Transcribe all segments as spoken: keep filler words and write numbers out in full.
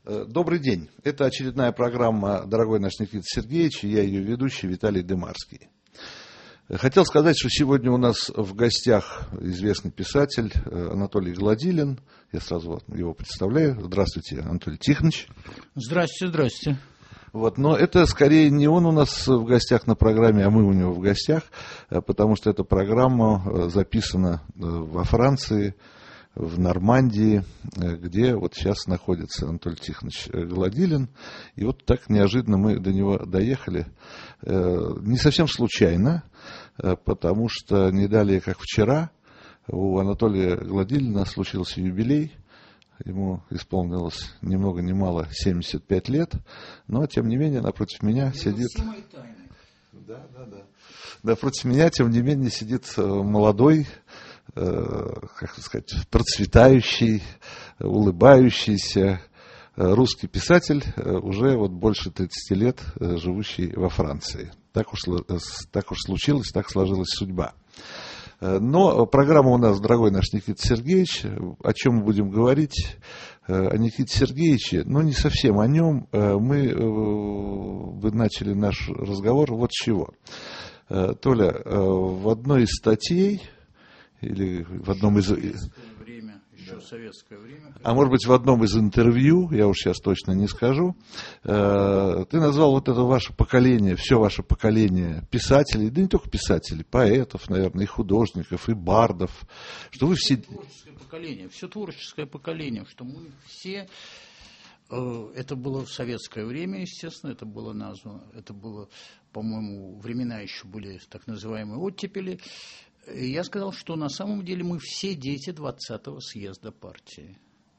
Добрый день. Это очередная программа «Дорогой наш Никита Сергеевич», и я ее ведущий Виталий Дымарский. Хотел сказать, что сегодня у нас в гостях известный писатель Анатолий Гладилин. Я сразу его представляю. Здравствуйте, Анатолий Тихонович. Здравствуйте, здравствуйте. Вот, но это скорее не он у нас в гостях на программе, а мы у него в гостях, потому что эта программа записана во Франции, в Нормандии, где вот сейчас находится Анатолий Тихонович Гладилин. И вот так неожиданно мы до него доехали. Не совсем случайно, потому что не далее, как вчера, у Анатолия Гладилина случился юбилей. Ему исполнилось ни много ни мало семьдесят пять лет, но тем не менее напротив меня сидит... Да, да, да. Напротив меня, тем не менее, сидит молодой, как сказать, процветающий, улыбающийся русский писатель, уже вот больше тридцати лет живущий во Франции. Так уж, так уж случилось, так сложилась судьба. Но программа у нас, дорогой наш Никита Сергеевич, о чем мы будем говорить? О Никите Сергеевиче, но не совсем о нем. Мы вы начали наш разговор вот с чего. Толя, в одной из статей, или в одном из... Время, еще советское время. А может быть, в одном из интервью, я уж сейчас точно не скажу, ты назвал вот это ваше поколение, все ваше поколение писателей, да не только писателей, поэтов, наверное, и художников, и бардов, что вы все... Творческое поколение, все творческое поколение, что мы все... Это было в советское время, естественно, это было названо, это было, по-моему, времена еще были так называемые оттепели. И я сказал, что на самом деле мы все дети двадцатого съезда партии.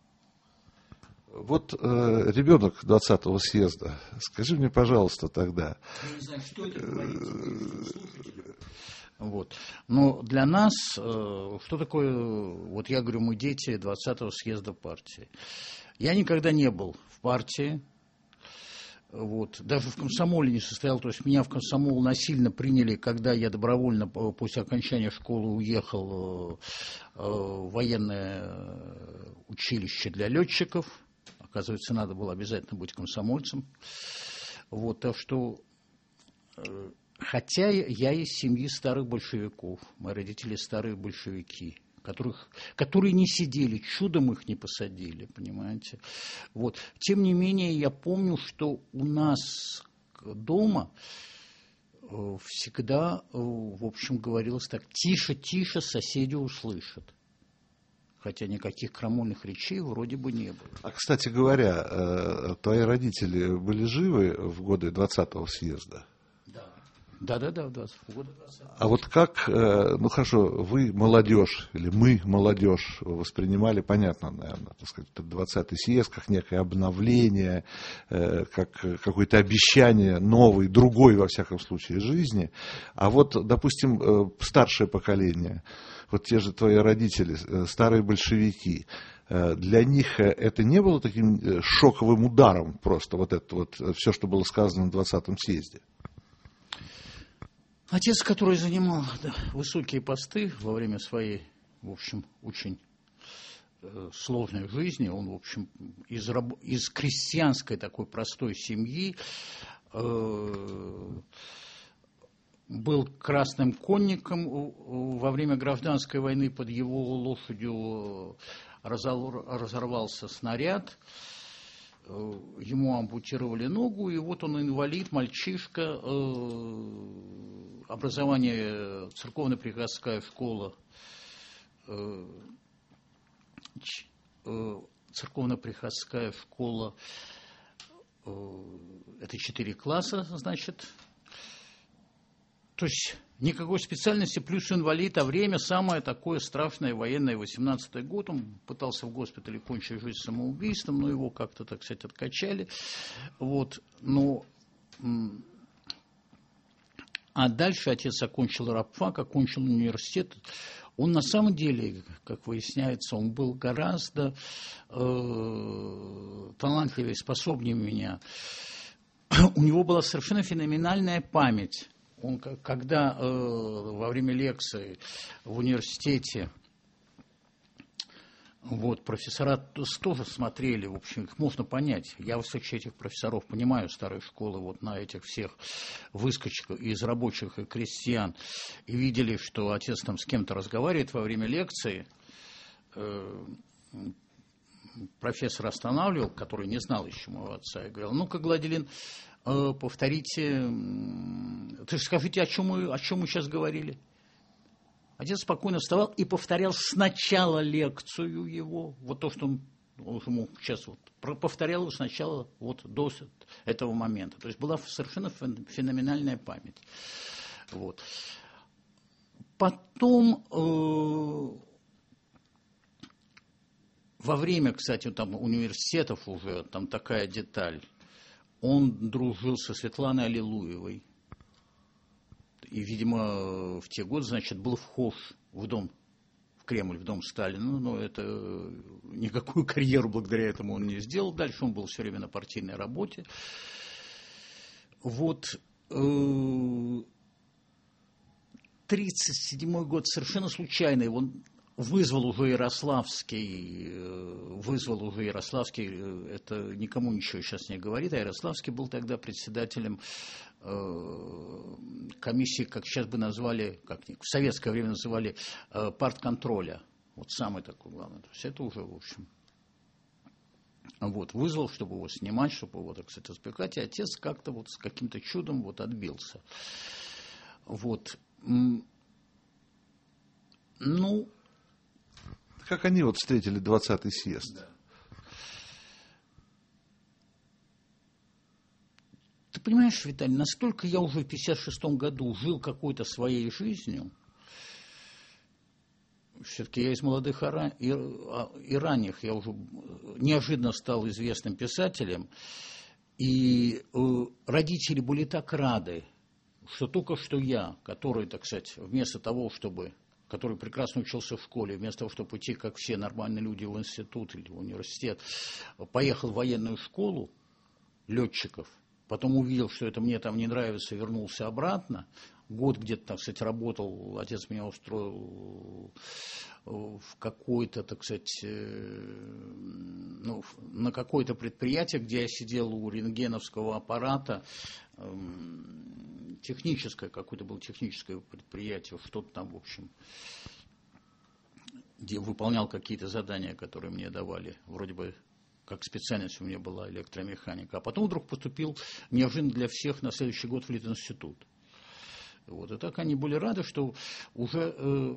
Вот э, ребенок двадцатого съезда, скажи мне, пожалуйста, тогда. Я не знаю, что это говорит. Вот. Но для нас, э, что такое, вот я говорю, мы дети двадцатого съезда партии. Я никогда не был в партии, вот, даже в комсомоле не состоял, то есть меня в комсомол насильно приняли, когда я добровольно после окончания школы уехал в военное училище для летчиков. Оказывается, надо было обязательно быть комсомольцем. Вот, так что, хотя я из семьи старых большевиков, мои родители старые большевики, Которых, которые не сидели, чудом их не посадили, понимаете. Вот. Тем не менее, я помню, что у нас дома всегда, в общем, говорилось так: тише, тише, соседи услышат. Хотя никаких крамольных речей вроде бы не было. А, кстати говоря, твои родители были живы в годы двадцатого съезда? Да, да, да, да, в годы двадцатого. А вот как, ну хорошо, вы молодежь, или мы молодежь воспринимали, понятно, наверное, так сказать, двадцатый съезд как некое обновление, как какое-то обещание новой, другой, во всяком случае, жизни. А вот, допустим, старшее поколение, вот те же твои родители, старые большевики, для них это не было таким шоковым ударом просто, вот это вот, все, что было сказано на двадцатом съезде? Отец, который занимал да, высокие посты во время своей, в общем, очень э, сложной жизни, он, в общем, из, из крестьянской такой простой семьи э, был красным конником во время гражданской войны, под его лошадью разорвался снаряд. Ему ампутировали ногу, и вот он инвалид, мальчишка, образование церковно-приходская школа, церковно-приходская школа, это четыре класса, значит, то есть никакой специальности, плюс инвалид, а время самое такое страшное, военное, восемнадцатый год. Он пытался в госпитале кончить жизнь самоубийством, но его как-то, так сказать, откачали. Вот. Но... А дальше отец окончил рабфак, окончил университет. Он на самом деле, как выясняется, он был гораздо э, талантливее, способнее меня. У него была совершенно феноменальная память. Он, когда э, во время лекции в университете Вот, профессора тоже смотрели, в общем, их можно понять. Я во всех этих профессоров понимаю, старой школы, вот на этих всех выскочек из рабочих и крестьян, и видели, что отец там с кем-то разговаривает во время лекции. Профессор останавливал, который не знал еще моего отца, и говорил: ну-ка, Гладилин, повторите, ты же скажите, о чем мы, о чем мы сейчас говорили. Отец спокойно вставал и повторял сначала лекцию его, вот то, что он, он ему сейчас вот повторял сначала вот до этого момента. То есть была совершенно феноменальная память. Вот. Потом э, во время, кстати, там университетов уже там такая деталь. Он дружил со Светланой Аллилуевой. И, видимо, в те годы, значит, был вхож в дом, в Кремль, в дом Сталина. Но это никакую карьеру благодаря этому он не сделал. Дальше он был все время на партийной работе. Вот. тридцать седьмой год совершенно случайно его вызвал уже Ярославский, вызвал уже Ярославский, это никому ничего сейчас не говорит, а Ярославский был тогда председателем комиссии, как сейчас бы назвали, как в советское время называли, партконтроля. Вот самый такой главный. То есть это уже, в общем, вот, вызвал, чтобы его снимать, чтобы его, так сказать, избегать, и отец как-то вот с каким-то чудом вот отбился. Вот. Ну, как они вот встретили двадцатый съезд? Да. Ты понимаешь, Виталий, настолько я уже в пятьдесят шестом году жил какой-то своей жизнью, все-таки я из молодых и, и ранних, я уже неожиданно стал известным писателем, и родители были так рады, что только что я, который, так сказать, вместо того, чтобы... который прекрасно учился в школе, вместо того, чтобы идти, как все нормальные люди, в институт или в университет, поехал в военную школу летчиков, потом увидел, что это мне там не нравится, вернулся обратно, год где-то, так сказать, работал, отец меня устроил в какой-то, так сказать, ну, на какое-то предприятие, где я сидел у рентгеновского аппарата, техническое, какое-то было техническое предприятие, что-то там, в общем, где выполнял какие-то задания, которые мне давали, вроде бы как специальность у меня была электромеханика, а потом вдруг поступил неожиданно для всех на следующий год в Литинститут. Вот. И так они были рады, что уже э,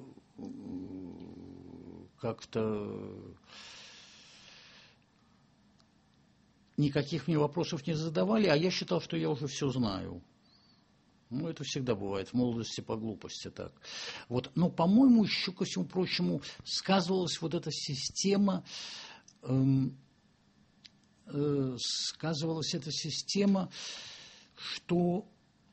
как-то никаких мне вопросов не задавали, а я считал, что я уже все знаю. Ну, это всегда бывает в молодости по глупости так. Вот. Но, по-моему, еще ко всему прочему сказывалась вот эта система, эм, э, сказывалась эта система, что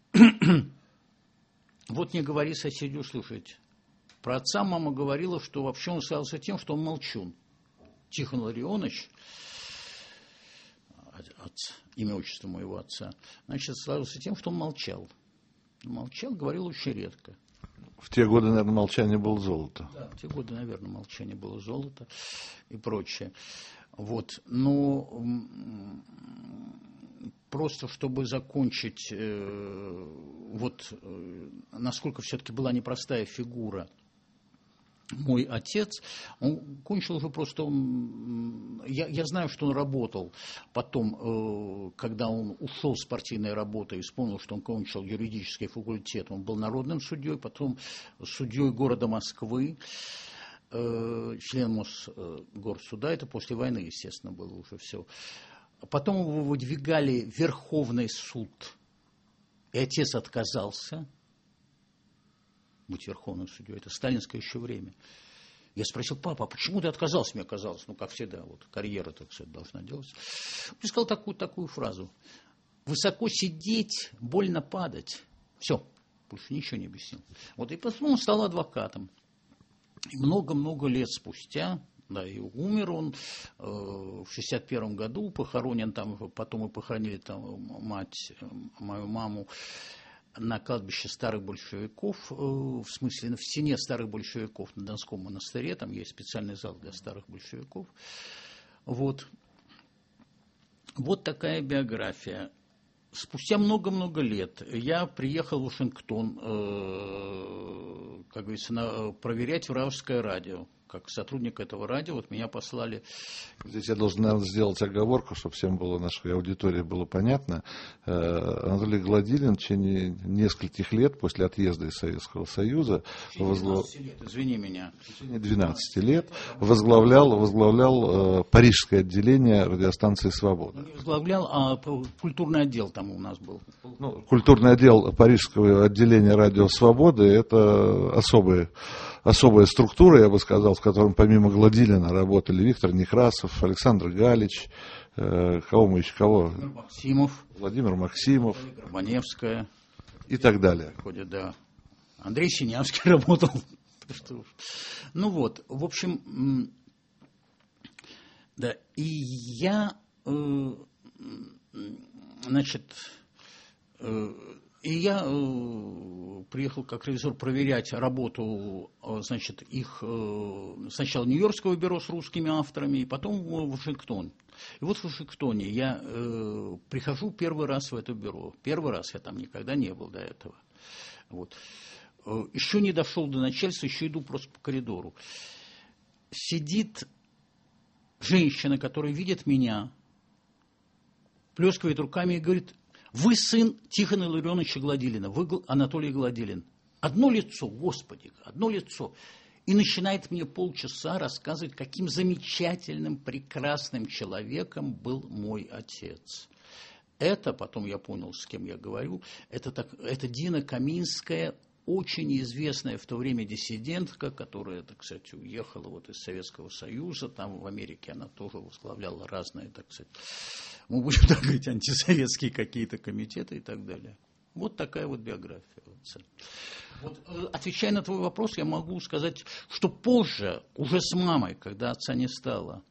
вот не говори соседю слушать. Про отца мама говорила, что вообще он славился тем, что он молчун. Тихон Ларионович, отец, имя отчество моего отца, значит, славился тем, что он молчал. Молчал, говорил очень редко. В те годы, наверное, молчание было золото. Да, в те годы, наверное, молчание было золото и прочее. Вот. Но просто чтобы закончить, э, вот э, насколько все-таки была непростая фигура. Мой отец, он кончил уже просто, он, я, я знаю, что он работал потом, э, когда он ушел с партийной работы и вспомнил, что он кончил юридический факультет, он был народным судьей, потом судьей города Москвы, э, членом Мосгорсуда, это после войны, естественно, было уже все. Потом его выдвигали в Верховный суд, и отец отказался быть верховным судьей. Это сталинское еще время. Я спросил: папа, а почему ты отказался? Мне казалось, ну, как всегда, вот карьера, так сказать, должна делать. Он сказал такую, такую фразу: высоко сидеть, больно падать. Все, больше ничего не объяснил. Вот, и потом он стал адвокатом. И много-много лет спустя, да, и умер он э, в шестьдесят первом году, похоронен там, потом мы похоронили там мать, мою маму, на кладбище старых большевиков, в смысле, в стене старых большевиков на Донском монастыре, там есть специальный зал для старых большевиков. Вот. Вот такая биография. Спустя много-много лет я приехал в Вашингтон, э, как говорится, на, проверять вражеское радио. Как сотрудник этого радио, вот меня послали. Здесь я должен, наверное, сделать оговорку, чтобы всем было, нашей аудитории было понятно. Анатолий Гладилин в течение нескольких лет после отъезда из Советского Союза возглав... лет, извини меня. в течение двенадцати лет возглавлял, возглавлял э, парижское отделение радиостанции «Свобода». Не возглавлял, а культурный отдел там у нас был. Ну, культурный отдел парижского отделения радио «Свободы» — это особые особая структура, я бы сказал, в котором помимо Гладилина работали Виктор Некрасов, Александр Галич, э, кого мы еще, кого? Владимир Максимов. Владимир Максимов. Горбаневская. И так далее. Ходит, да. Андрей Синявский работал. Ну вот, в общем, да, и я, э, значит, э, И я э, приехал как ревизор проверять работу, э, значит, их э, сначала Нью-Йоркского бюро с русскими авторами, и потом в Вашингтон. И вот в Вашингтоне я э, прихожу первый раз в это бюро. Первый раз, я там никогда не был до этого. Вот. Э, еще не дошел до начальства, еще иду просто по коридору. Сидит женщина, которая видит меня, плескивает руками и говорит: вы сын Тихона Илларионовича Гладилина, вы Анатолий Гладилин. Одно лицо, Господи, одно лицо. И начинает мне полчаса рассказывать, каким замечательным, прекрасным человеком был мой отец. Это, потом я понял, с кем я говорю, это, так, это Дина Каминская, очень известная в то время диссидентка, которая, так сказать, уехала вот из Советского Союза, там в Америке она тоже возглавляла разные, так сказать, мы будем так говорить, антисоветские какие-то комитеты и так далее. Вот такая вот биография. Вот, отвечая на твой вопрос, я могу сказать, что позже, уже с мамой, когда отца не стало,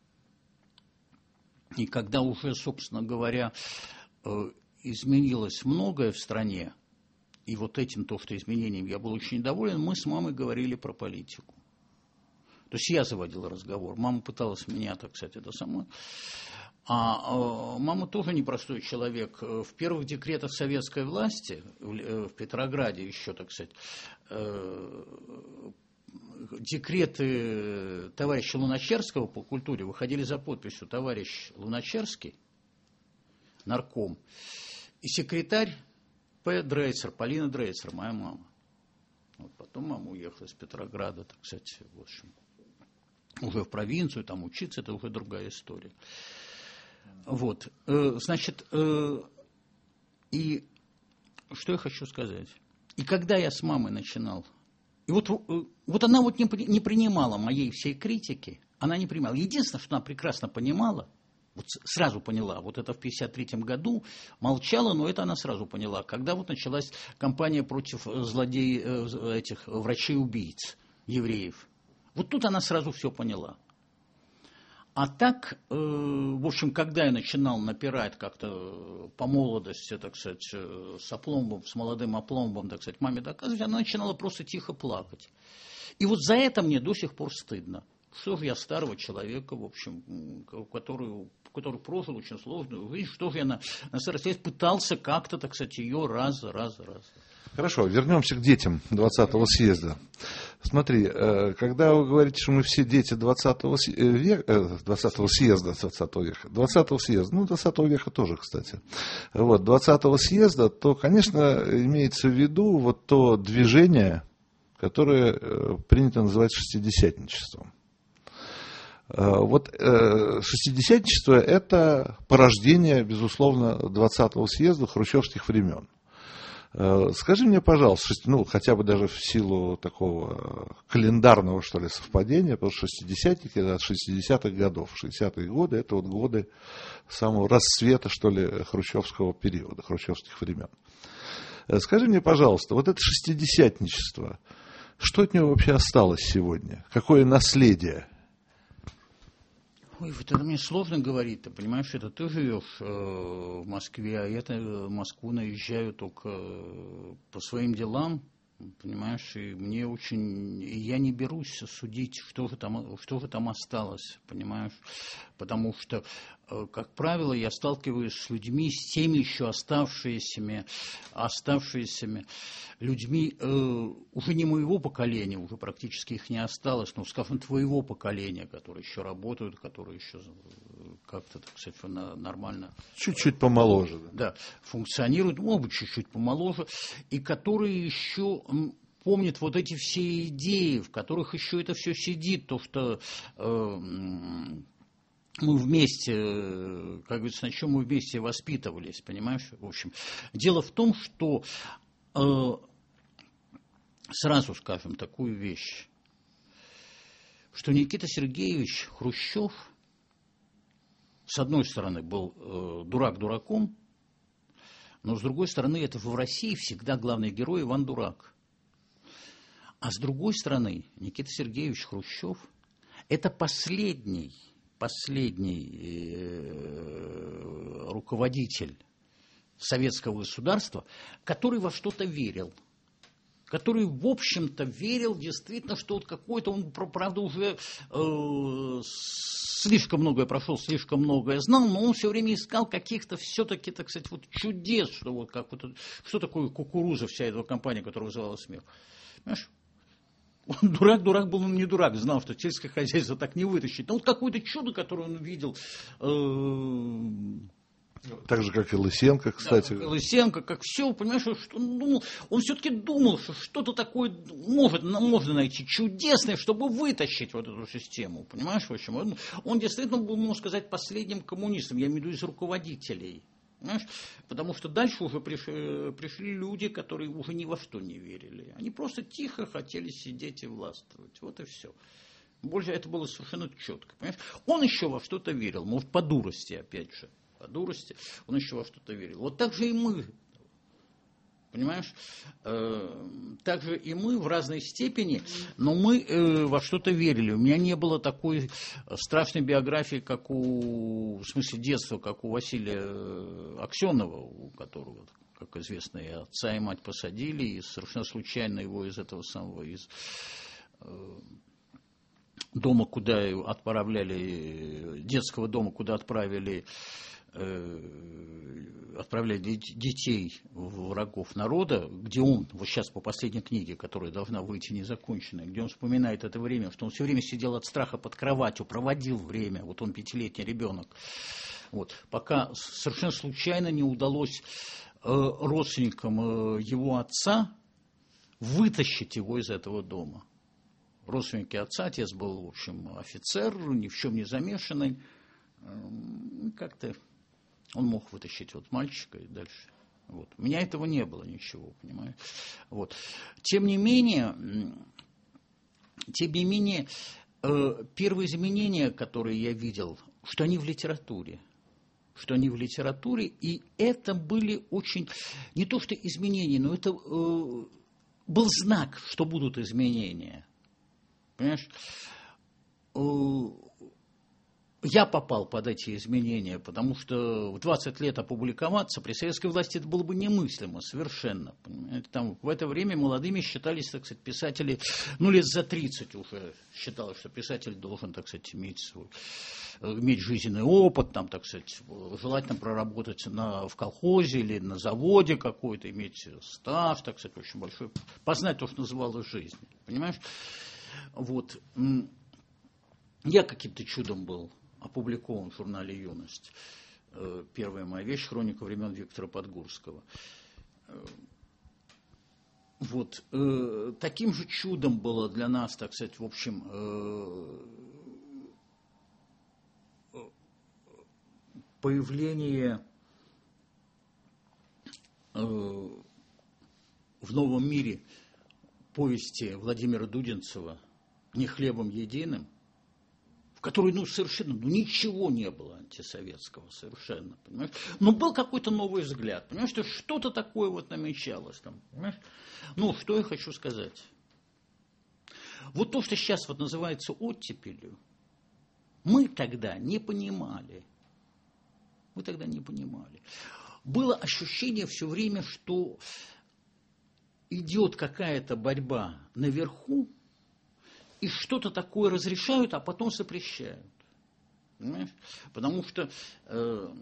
и когда уже, собственно говоря, изменилось многое в стране, и вот этим то, что изменением я был очень доволен, мы с мамой говорили про политику. То есть я заводил разговор. Мама пыталась меня, так сказать, это самое. А э, мама тоже непростой человек. В первых декретах советской власти, в, в Петрограде еще, так сказать, э, декреты товарища Луначарского по культуре выходили за подписью товарищ Луначарский, нарком, и секретарь П. Дрейцер, Полина Дрейцер, моя мама. Вот потом мама уехала из Петрограда, так сказать, в общем, уже в провинцию, там учиться, это уже другая история. Вот, э, значит, э, и что я хочу сказать? И когда я с мамой начинал, и вот, э, вот она вот не, не принимала моей всей критики, она не принимала. Единственное, что она прекрасно понимала, вот сразу поняла, вот это в пятьдесят третьем году, молчала, но это она сразу поняла, когда вот началась кампания против злодеев, этих врачей-убийц, евреев. Вот тут она сразу все поняла. А так, э, в общем, когда я начинал напирать как-то по молодости, так сказать, с опломбом, с молодым опломбом, так сказать, маме доказывать, она начинала просто тихо плакать. И вот за это мне до сих пор стыдно. Что же я старого человека, в общем, который, который прожил очень сложную жизнь, что же я на, на старости лет пытался как-то, так сказать, ее раз, раз, раз. Хорошо, вернемся к детям двадцатого съезда. Смотри, когда вы говорите, что мы все дети двадцатого века, двадцатого съезда, двадцатого века, двадцатого съезда, ну, двадцатого века тоже, кстати, вот, двадцатого съезда, то, конечно, имеется в виду вот то движение, которое принято называть шестидесятничеством. Вот шестидесятничество – это порождение, безусловно, двадцатого съезда хрущевских времен. Скажи мне, пожалуйста, ну, хотя бы даже в силу такого календарного, что ли, совпадения, потому что шестидесятники, это от шестидесятых годов, шестидесятые годы, это вот годы самого расцвета, что ли, хрущевского периода, хрущевских времен. Скажи мне, пожалуйста, вот это шестидесятничество, что от него вообще осталось сегодня? Какое наследие? Ой, вот это мне сложно говорить, ты понимаешь, это ты живешь э, в Москве, а я в Москву наезжаю только по своим делам, понимаешь, и мне очень, и я не берусь судить, что же там, что же там осталось, понимаешь, потому что, э, как правило, я сталкиваюсь с людьми, с теми еще оставшимися, оставшимися людьми, э, уже не моего поколения, уже практически их не осталось, но, скажем, твоего поколения, которые еще работают, которые еще как-то, так сказать, нормально... Чуть-чуть помоложе. Да, функционируют, может быть, чуть-чуть помоложе, и которые еще помнят вот эти все идеи, в которых еще это все сидит, то, что... Э, мы вместе, как говорится, на чем мы вместе воспитывались, понимаешь? В общем, дело в том, что... Э, Сразу скажем такую вещь, что Никита Сергеевич Хрущев, с одной стороны, был э, дурак дураком, но с другой стороны, это в России всегда главный герой Иван Дурак. А с другой стороны, Никита Сергеевич Хрущев – это последний, последний э, руководитель советского государства, который во что-то верил. Который, в общем-то, верил действительно, что вот какой-то, он, правда, уже э, слишком многое прошел, слишком многое знал, но он все время искал каких-то все-таки, так сказать, вот чудес, что вот как вот, что такое кукуруза, вся эта компания, которая вызывала смех. Понимаешь? Он дурак, дурак был, он не дурак, знал, что сельское хозяйство так не вытащить. Но вот какое-то чудо, которое он видел... Э, Так же, как и Лысенко, кстати. Да, как Лысенко, как все, понимаешь, что он думал, он все-таки думал, что что-то такое может, можно найти чудесное, чтобы вытащить вот эту систему, понимаешь, в общем. Он, он действительно был, можно сказать, последним коммунистом, я имею в виду из руководителей, понимаешь, потому что дальше уже пришли, пришли люди, которые уже ни во что не верили, они просто тихо хотели сидеть и властвовать, вот и все. Больше это было совершенно четко, понимаешь. Он еще во что-то верил, может, по дурости, опять же. По дурости, он еще во что-то верил. Вот так же и мы, понимаешь, э, так же и мы в разной степени, но мы э, во что-то верили. У меня не было такой страшной биографии, как у, в смысле детства, как у Василия Аксенова, у которого, как известно, и отца, и мать посадили, и совершенно случайно его из этого самого, из... Э, дома, куда отправляли, детского дома, куда отправили, э, отправляли детей врагов народа, где он, вот сейчас по последней книге, которая должна выйти незаконченная, где он вспоминает это время, что он все время сидел от страха под кроватью, проводил время, вот он пятилетний ребенок, вот, пока совершенно случайно не удалось э, родственникам э, его отца вытащить его из этого дома. Родственники отца, отец был, в общем, офицер, ни в чем не замешанный. Как-то он мог вытащить вот мальчика и дальше. Вот. У меня этого не было ничего, понимаешь. Вот. Тем не менее, тем не менее, первые изменения, которые я видел, что они в литературе. Что они в литературе, и это были очень, не то что изменения, но это был знак, что будут изменения. Понимаешь, я попал под эти изменения, потому что в двадцать лет опубликоваться при советской власти это было бы немыслимо совершенно. Понимаете? Там в это время молодыми считались, так сказать, писатели, ну, лет за тридцать уже считалось, что писатель должен, так сказать, иметь свой, иметь жизненный опыт, там, так сказать, желательно проработать на, в колхозе или на заводе какой-то, иметь стаж, так сказать, очень большой, познать то, что называлось жизнью, понимаешь? Вот. Я каким-то чудом был опубликован в журнале «Юность». Первая моя вещь — хроника времен Виктора Подгурского. Вот. Таким же чудом было для нас, так сказать, в общем, появление в «Новом мире» повести Владимира Дудинцева «Не хлебом единым», в которой, ну, совершенно, ну, ничего не было антисоветского, совершенно, понимаешь? Но был какой-то новый взгляд, понимаешь, что что-то такое вот намечалось там, понимаешь? Ну, что я хочу сказать. Вот то, что сейчас вот называется оттепелью, Мы тогда не понимали. Мы тогда не понимали. Было ощущение все время, что идет какая-то борьба наверху, и что-то такое разрешают, а потом запрещают. Понимаешь? Потому что э,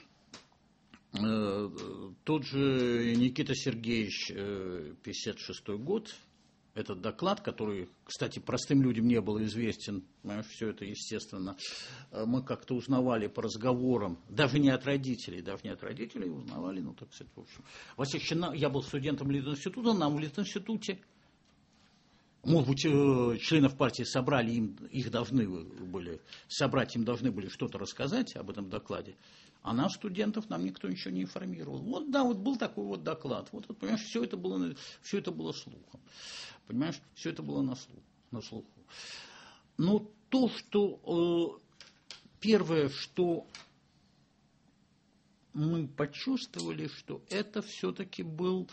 э, тот же Никита Сергеевич, э, пятьдесят шестой год, этот доклад, который, кстати, простым людям не был известен, понимаешь, все это, естественно, мы как-то узнавали по разговорам, даже не от родителей, даже не от родителей узнавали, ну, так сказать, в общем. Во всех чинах, я был студентом Литинститута, нам в Литинституте, может быть, членов партии собрали, им, их должны были, собрать им должны были что-то рассказать об этом докладе, а нас, студентов, нам никто ничего не информировал. Вот, да, вот был такой вот доклад, вот, вот понимаешь, все это было, все это было слухом. Понимаешь, все это было на слуху. На слуху. Но то, что э, первое, что мы почувствовали, что это все-таки был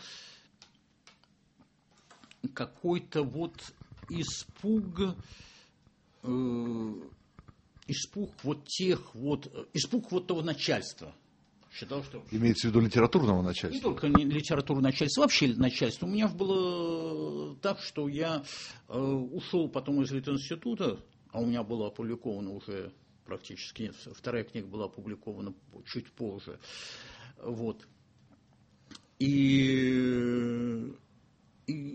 какой-то вот испуг, э, испуг вот тех вот, испуг вот того начальства. Считал, что... Имеется в виду литературного начальства? Не только литературного начальства, вообще начальство. У меня было так, что я э, ушел потом из Литинститута, а у меня была опубликована уже практически, нет, вторая книга была опубликована чуть позже. Вот. И, и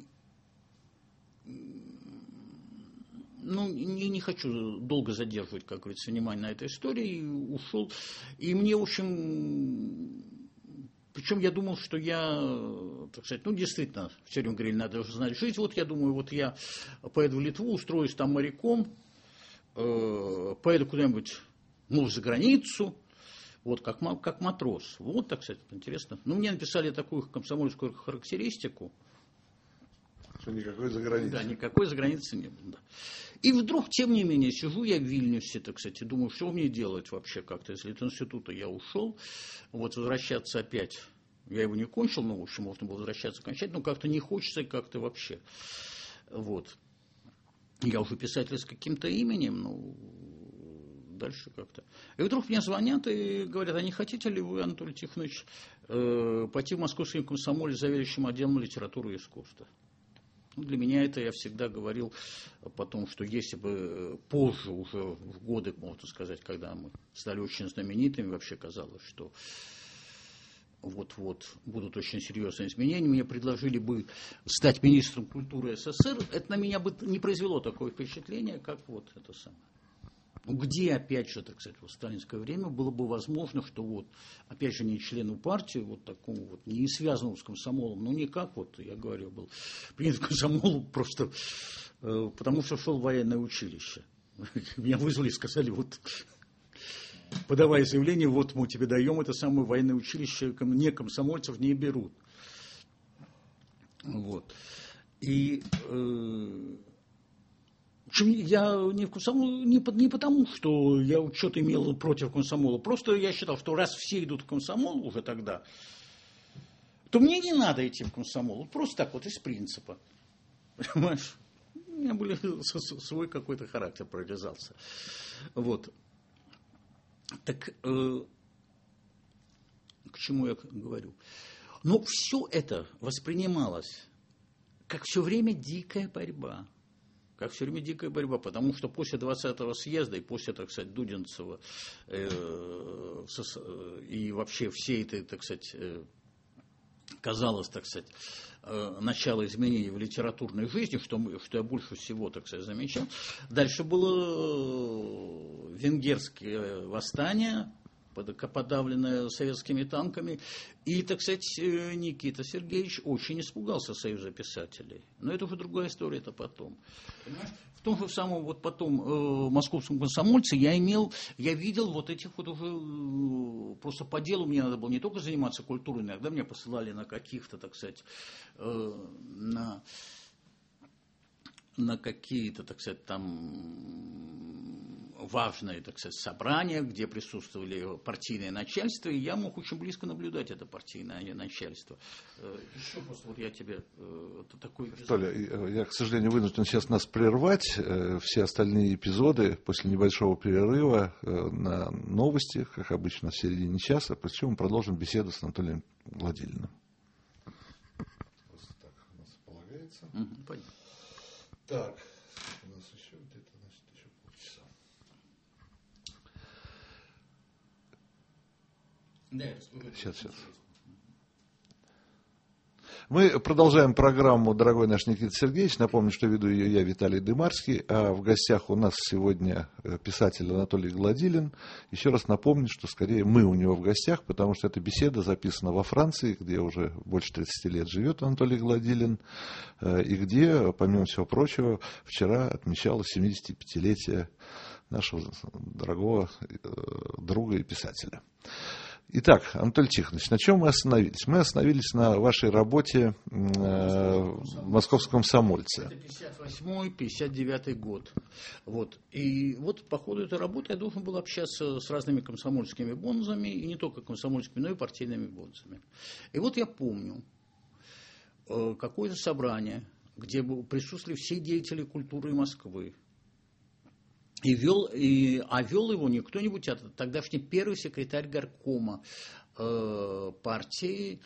ну, не, не хочу долго задерживать, как говорится, внимание на этой истории, ушел. И мне, в общем, причем я думал, что я, так сказать, ну, действительно, все время говорили, надо же знать жизнь. Вот я думаю, вот я поеду в Литву, устроюсь там моряком, э, поеду куда-нибудь, ну, за границу, вот, как, как матрос. Вот, так сказать, интересно. Ну, мне написали такую комсомольскую характеристику. Что никакой заграницы. Да, никакой заграницы не было. Да. И вдруг, тем не менее, сижу я в Вильнюсе, так сказать, и думаю, что мне делать вообще как-то. Из Литинститута я ушел, вот возвращаться опять. Я его не кончил, но, в общем, можно было возвращаться окончательно, но как-то не хочется, как-то вообще. Вот. Я уже писатель с каким-то именем, ну, дальше как-то. И вдруг мне звонят и говорят, а не хотите ли вы, Анатолий Тихонович, э, пойти в Московский комсомол с заведующим отделом литературы и искусства? Для меня это я всегда говорил потом, что если бы позже, уже в годы, можно сказать, когда мы стали очень знаменитыми, вообще казалось, что вот-вот будут очень серьезные изменения, мне предложили бы стать министром культуры СССР, это на меня бы не произвело такое впечатление, как вот это самое. Где, опять же, так сказать, в сталинское время было бы возможно, что вот, опять же, не члену партии, вот такому вот, не связанному с комсомолом, но никак, вот, я говорю, был принят в комсомол просто э, потому, что шел в военное училище. Меня вызвали и сказали, вот, подавай заявление, вот мы тебе даем это самое военное училище, не комсомольцев не берут. Вот. И... Э, я не в комсомол, не, не потому, что я что-то имел против комсомола, просто я считал, что раз все идут в комсомол уже тогда, то мне не надо идти в комсомол, просто так вот из принципа. Понимаешь? У меня был свой какой-то характер прорезался. Вот. Так э, к чему я говорю? Но все это воспринималось как все время дикая борьба. Как все время дикая борьба, потому что после двадцатого съезда и после, так сказать, Дудинцева э, со, и вообще всей этой, так сказать, э, казалось, так сказать, э, начало изменений в литературной жизни, что, мы, что я больше всего, так сказать, замечал. Дальше было венгерское восстание, подавленное советскими танками. И, так сказать, Никита Сергеевич очень испугался Союза писателей. Но это уже другая история, это потом. Понимаешь? В том же самом вот потом э, московском комсомольце я имел, я видел вот этих вот уже, э, просто по делу мне надо было не только заниматься культурой, иногда меня посылали на каких-то, так сказать, э, на... на какие-то, так сказать, там важное, так сказать, собрание, где присутствовали партийное начальство, и я мог очень близко наблюдать это партийное начальство. Еще просто вот я тебе это такой эпизод. Толя, я, к сожалению, вынужден сейчас нас прервать. Все остальные эпизоды после небольшого перерыва на новости, как обычно, в середине часа, после чего мы продолжим беседу с Анатолием Гладилиным. Так у нас полагается. Угу, понятно. Так, у нас еще где-то, значит, еще полчаса. Да, сейчас, сейчас. Мы продолжаем программу, дорогой наш Никита Сергеевич. Напомню, что веду ее я, Виталий Дымарский. А в гостях у нас сегодня писатель Анатолий Гладилин. Еще раз напомню, что скорее мы у него в гостях, потому что эта беседа записана во Франции, где уже больше тридцати лет живет Анатолий Гладилин, и где, помимо всего прочего, вчера отмечалось семидесятипятилетие нашего дорогого друга и писателя. Итак, Анатолий Тихонович, на чем мы остановились? Мы остановились на вашей работе э, в Московском комсомольце. Это пятьдесят восьмой — пятьдесят девятый год. Вот. И вот по ходу этой работы я должен был общаться с разными комсомольскими бонзами, и не только комсомольскими, но и партийными бонзами. И вот я помню э, какое-то собрание, где присутствовали все деятели культуры Москвы. И вел, и, а вел его не кто-нибудь, а тогдашний первый секретарь горкома э, партии.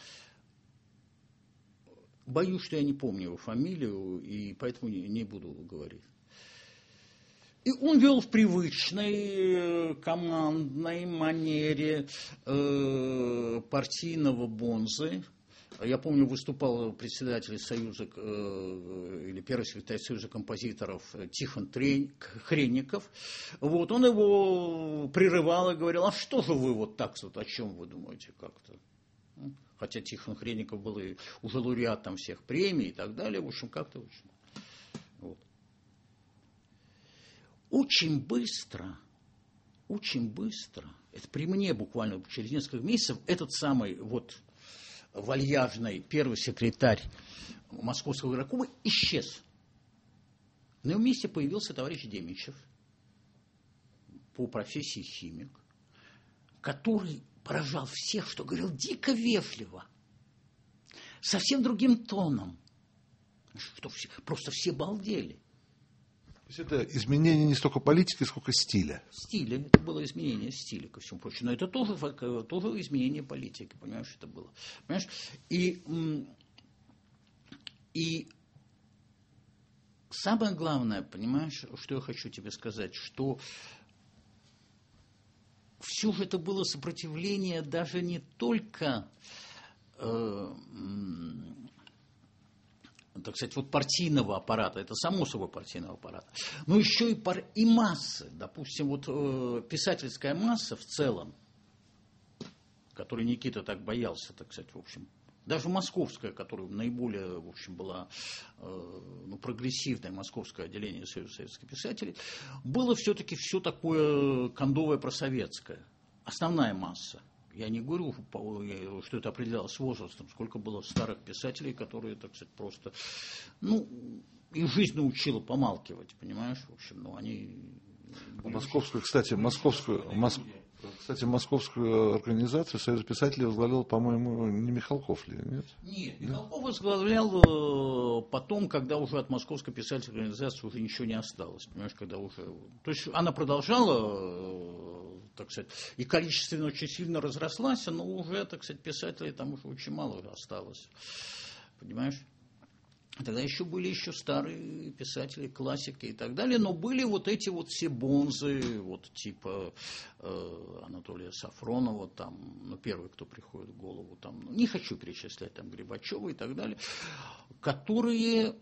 Боюсь, что я не помню его фамилию, и поэтому не, не буду говорить. И он вел в привычной командной манере э, партийного бонзы. Я помню, выступал председатель Союза, э, или первый секретарь Союза композиторов Тихон Трень, Хренников. Вот, он его прерывал и говорил: а что же вы вот так вот, о чем вы думаете как-то? Хотя Тихон Хренников был и уже лауреатом всех премий и так далее. В общем, как-то очень. Вот. Очень быстро, очень быстро, это при мне буквально через несколько месяцев, этот самый вот вальяжный первый секретарь Московского горкома исчез. На его месте появился товарищ Демичев, по профессии химик, который поражал всех, что говорил дико вежливо, совсем другим тоном, что все, просто все балдели. То есть это изменение не столько политики, сколько стиля. Стиля, это было изменение стиля, ко всему прочему. Но это тоже, тоже изменение политики, понимаешь, это было. Понимаешь? И, и самое главное, понимаешь, что я хочу тебе сказать, что все же это было сопротивление даже не только э, так сказать, вот партийного аппарата, это само собой партийного аппарата, но еще и, пар, и массы, допустим, вот э, писательская масса в целом, которой Никита так боялся, так сказать, в общем, даже московская, которая наиболее, в общем, была э, ну, прогрессивное московское отделение Союза советских писателей, было все-таки все такое кондовое просоветское, основная масса. Я не говорю, что это определялось возрастом, сколько было старых писателей, которые, так сказать, просто, ну, их жизнь научила помалкивать, понимаешь, в общем, ну, они... Московскую, кстати, московскую, мос... кстати, московскую организацию Союз писателей возглавлял, по-моему, не Михалков ли, нет? Нет, Михалков возглавлял потом, когда уже от Московской писательской организации уже ничего не осталось, понимаешь, когда уже... То есть она продолжала, так сказать, и количественно очень сильно разрослась, но уже, так сказать, писателей там уже очень мало осталось, понимаешь? Тогда еще были еще старые писатели, классики и так далее, но были вот эти вот все бонзы, вот типа э, Анатолия Сафронова, там, ну, первый, кто приходит в голову, там, ну, не хочу перечислять, там, Грибачева и так далее, которые,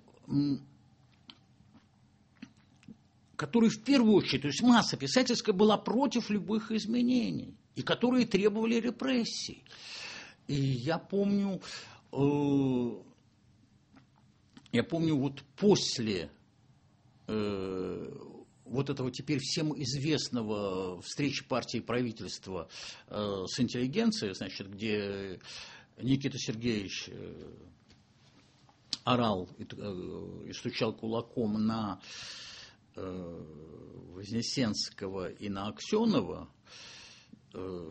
которые в первую очередь, то есть масса писательская была против любых изменений, и которые требовали репрессий. И я помню... Э, Я помню, вот после э, вот этого теперь всем известного встречи партии и правительства э, с интеллигенцией, значит, где Никита Сергеевич э, орал и, э, и стучал кулаком на э, Вознесенского и на Аксенова, э,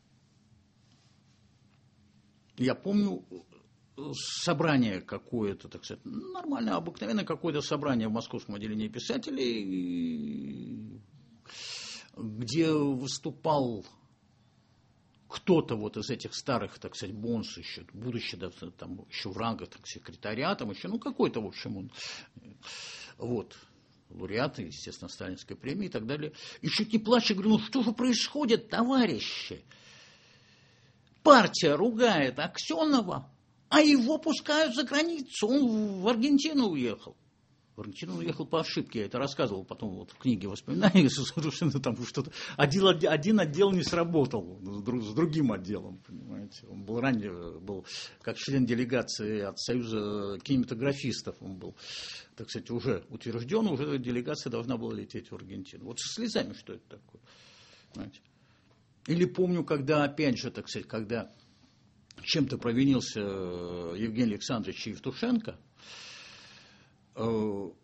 я помню собрание какое-то, так сказать, нормальное, обыкновенное какое-то собрание в Московском отделении писателей, где выступал кто-то вот из этих старых, так сказать, бонс еще, будущий, да, там еще в рангах так, секретаря, там еще, ну, какой-то, в общем, он, вот, лауреаты, естественно, Сталинской премии и так далее. И чуть не плача, говорю, ну, что же происходит, товарищи? Партия ругает Аксенова, а его пускают за границу, он в Аргентину уехал. В Аргентину уехал по ошибке, я это рассказывал потом вот в книге воспоминаний, совершенно там что-то. Один, один отдел не сработал с другим отделом, понимаете. Он был ранее, был как член делегации от Союза кинематографистов, он был, так сказать, уже утвержден, уже делегация должна была лететь в Аргентину. Вот со слезами что это такое, понимаете. Или помню, когда, опять же, так сказать, когда чем-то провинился Евгений Александрович Евтушенко, было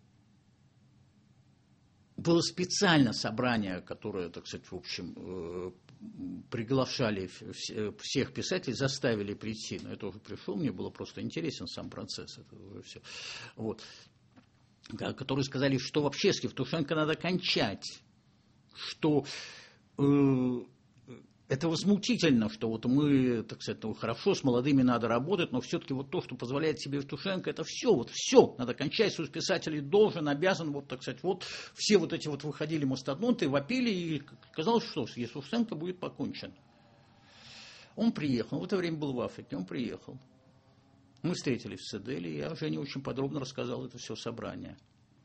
специально собрание, которое, так сказать, в общем, приглашали всех писателей, заставили прийти. Но это уже пришел, мне было просто интересен сам процесс. Это уже все. Вот. Которые сказали, что вообще с Евтушенко надо кончать, что э, это возмутительно, что вот мы, так сказать, ну, хорошо, с молодыми надо работать, но все-таки вот то, что позволяет себе Евтушенко, это все, вот все, надо кончать, союз писателей должен, обязан, вот, так сказать, вот все вот эти вот выходили мастодонты, вопили, и казалось, что с Евтушенко будет покончено. Он приехал, в это время был в Африке, он приехал. Мы встретились в Цеделе, и я Жене очень подробно рассказал это все собрание.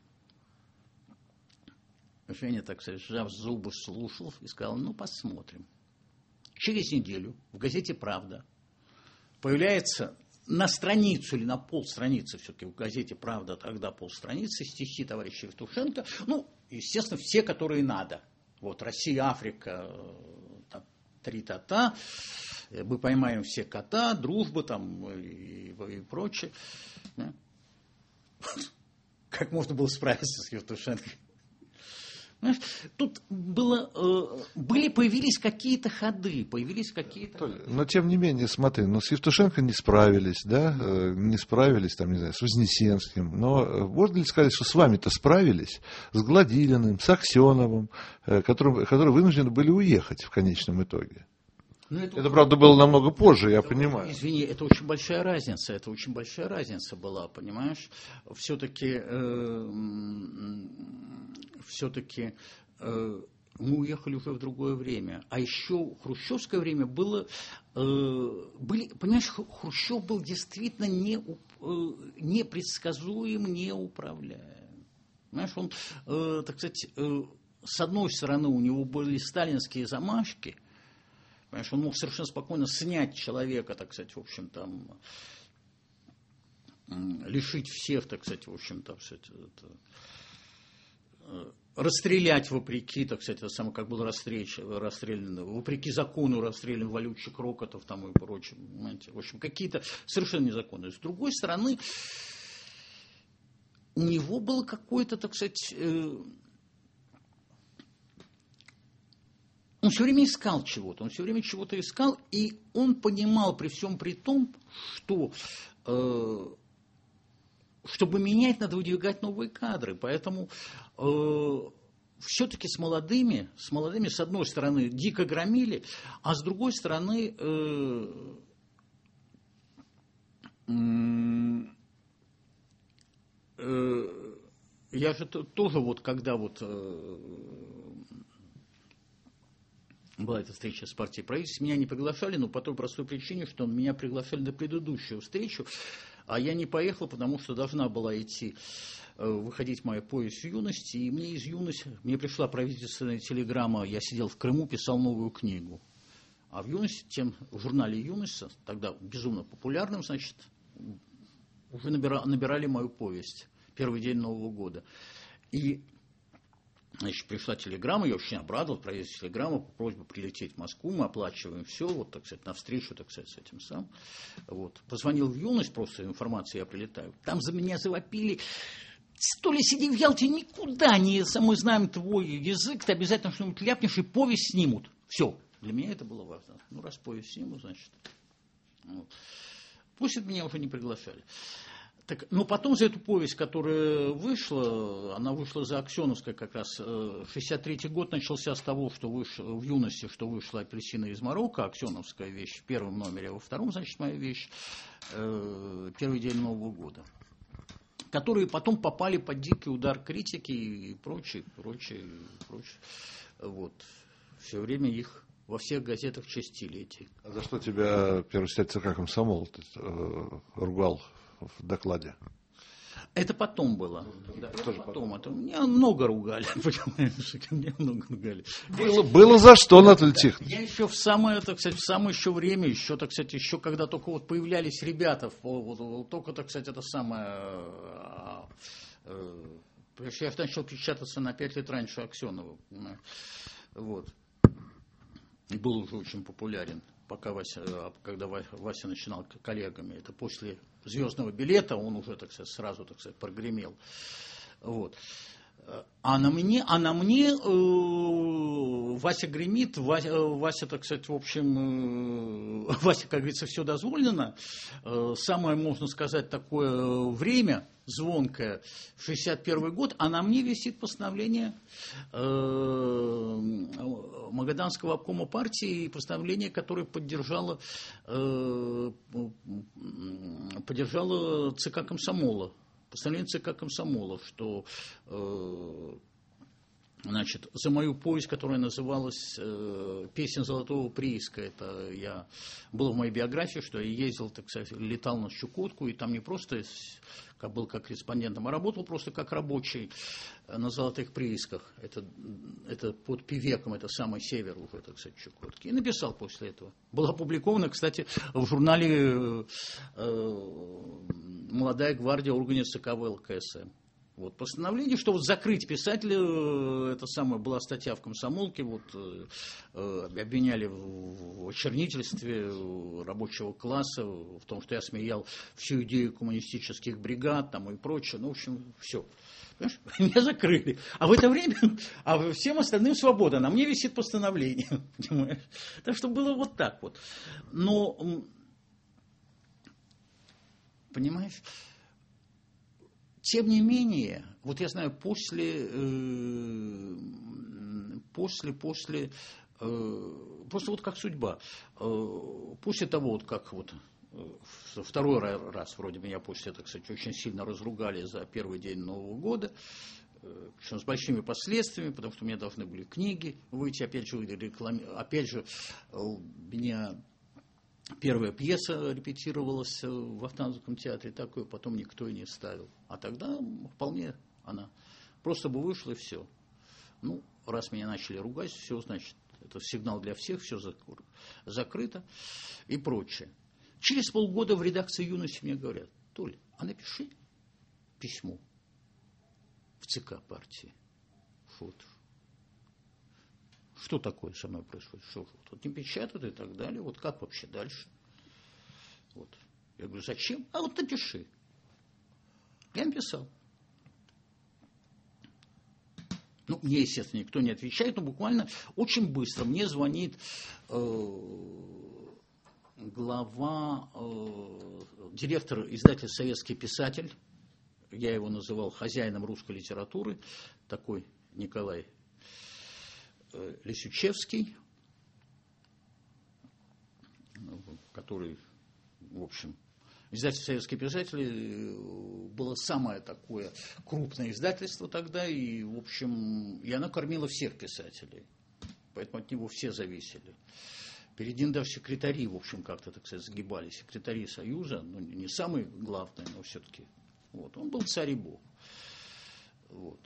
Женя, так сказать, сжав зубы, слушал и сказал, ну, посмотрим. Через неделю в газете «Правда» появляется на страницу или на полстраницы, все-таки в газете «Правда» тогда полстраницы, стихи товарища Евтушенко, ну, естественно, все, которые надо. Вот, Россия, Африка, там, три та-та, мы поймаем все кота, дружба там и, и прочее. Да? Как можно было справиться с Евтушенко? Знаешь, тут было, э, были, появились какие-то ходы, появились какие-то... Но, тем не менее, смотри, ну, с Евтушенко не справились, да, не справились, там, не знаю, с Вознесенским, но можно ли сказать, что с вами-то справились, с Гладилиным, с Аксеновым, которые, которые вынуждены были уехать в конечном итоге? Ну, это, это, правда, было намного позже, я это, понимаю. Извини, это очень большая разница, это очень большая разница была, понимаешь? Все-таки, э, все-таки э, мы уехали уже в другое время. А еще хрущевское время было, э, были, понимаешь, Хрущев был действительно не, э, непредсказуем, неуправляем. Понимаешь, он, э, так сказать, э, с одной стороны у него были сталинские замашки. Понимаешь, он мог совершенно спокойно снять человека, так сказать, в общем, там, лишить всех, так сказать, в общем, так сказать, это, расстрелять вопреки, так сказать, это самое, как был расстрелян, вопреки закону расстрелян валютчик Рокотов там и прочее, понимаете, в общем, какие-то совершенно незаконные. С другой стороны, у него было какое-то, так сказать, он все время искал чего-то, он все время чего-то искал, и он понимал при всем при том, что э, чтобы менять, надо выдвигать новые кадры. Поэтому э, все-таки с молодыми, с молодыми, с одной стороны, дико громили, а с другой стороны, э, э, я же тоже вот, когда вот... Э, была эта встреча с партией правительства, меня не приглашали, но по той простой причине, что меня приглашали на предыдущую встречу, а я не поехал, потому что должна была идти, выходить моя повесть в юности, и мне из юности, мне пришла правительственная телеграмма, я сидел в Крыму, писал новую книгу. А в юности, тем в журнале «Юность», тогда безумно популярным, значит, уже набира, набирали мою повесть, первый день Нового года. И значит, пришла телеграмма, я очень обрадовал, правительственная телеграмма по просьбе прилететь в Москву, мы оплачиваем все, вот, так сказать, навстречу, так сказать, с этим самым. Вот. Позвонил в «Юность», просто информация, я прилетаю. Там за меня завопили, то ли сиди в Ялте, никуда не, мы знаем твой язык, ты обязательно что-нибудь ляпнешь, и повесть снимут. Все. Для меня это было важно. Ну, раз повесть снимут, значит. Вот. Пусть меня уже не приглашали. Так, но потом за эту повесть, которая вышла, она вышла за Аксеновской как раз. шестьдесят третий год начался с того, что вышло в юности, что вышла «Апельсины из Марокко», Аксеновская вещь в первом номере, а во втором, значит, моя вещь «Первый день Нового года», которые потом попали под дикий удар критики и прочее, прочее, прочее. Вот. Все время их во всех газетах чистили эти. А за что тебя первый секретарь ЦК «Комсомол» э, ругал в докладе? Это потом было. Да, это это потом. Это, меня много ругали, понимаешь? Меня много ругали. Было, было за что, Анатолий Тихонович. Я еще в самое, так сказать, в самое еще время, еще, так сказать, еще когда только вот появлялись ребята, вот, только, так сказать, это самое... Я начал печататься на пять лет раньше Аксенова. Вот. И был уже очень популярен, пока Вася, когда Вася начинал коллегами. Это после «Звездного билета» он уже, так сказать, сразу, так сказать, прогремел. Вот. А на мне, а на мне э, Вася гремит, Вася, Вася, так сказать, в общем, э, Вася, как говорится, все дозволено. Э, самое, можно сказать, такое время звонкое, шестьдесят первый год, а на мне висит постановление э, Магаданского обкома партии, постановление, которое поддержало, э, поддержало ЦК «Комсомола». Постановление ЦК «Комсомола», что э, значит, за мою повесть, которая называлась э, «Песня золотого прииска», это я, было в моей биографии, что я ездил, так сказать, летал на Чукотку, и там не просто как был как корреспондентом, а работал просто как рабочий на золотых приисках. Это, это под Певеком, это самый север уже, так сказать, Чукотки. И написал после этого. Было опубликовано, кстати, в журнале э, «Молодая гвардия» органе ЦК ВЛКСМ. Вот, постановление, что вот закрыть писателя, это самое, была статья в «Комсомолке», вот, э, обвиняли в, в очернительстве рабочего класса, в том, что я смеял всю идею коммунистических бригад там, и прочее, ну, в общем, все. Понимаешь? Меня закрыли. А в это время, а всем остальным свобода, на мне висит постановление, понимаешь? Так что было вот так вот. Но, понимаешь... Тем не менее, вот я знаю, после, э, после, после, э, просто вот как судьба, э, после того, вот как вот э, второй раз вроде меня после этого, кстати, очень сильно разругали за первый день Нового года, э, причем с большими последствиями, потому что у меня должны были книги выйти, опять же, реклами... опять же, у меня... Первая пьеса репетировалась в Вахтанговском театре, такую потом никто и не ставил. А тогда вполне она просто бы вышла и все. Ну, раз меня начали ругать, все, значит, это сигнал для всех, все закрыто и прочее. Через полгода в редакции «Юности» мне говорят: Толя, а напиши письмо в ЦК партии. Вот. Что такое со мной происходит? Что вот не печатают и так далее. Вот как вообще дальше? Вот. Я говорю, зачем? А вот напиши. Я написал. Ну, мне, естественно, никто не отвечает, но буквально очень быстро мне звонит э, глава, э, директор издателя «Советский писатель». Я его называл хозяином русской литературы. Такой Николай Лисючевский, который, в общем, издательство «Советские писатели» было самое такое крупное издательство тогда, и, в общем, и оно кормило всех писателей, поэтому от него все зависели. Перед ним даже секретари, в общем, как-то, так сказать, сгибали, секретари Союза, ну, не самые главные, но все-таки. Вот. Он был царь и бог. Вот.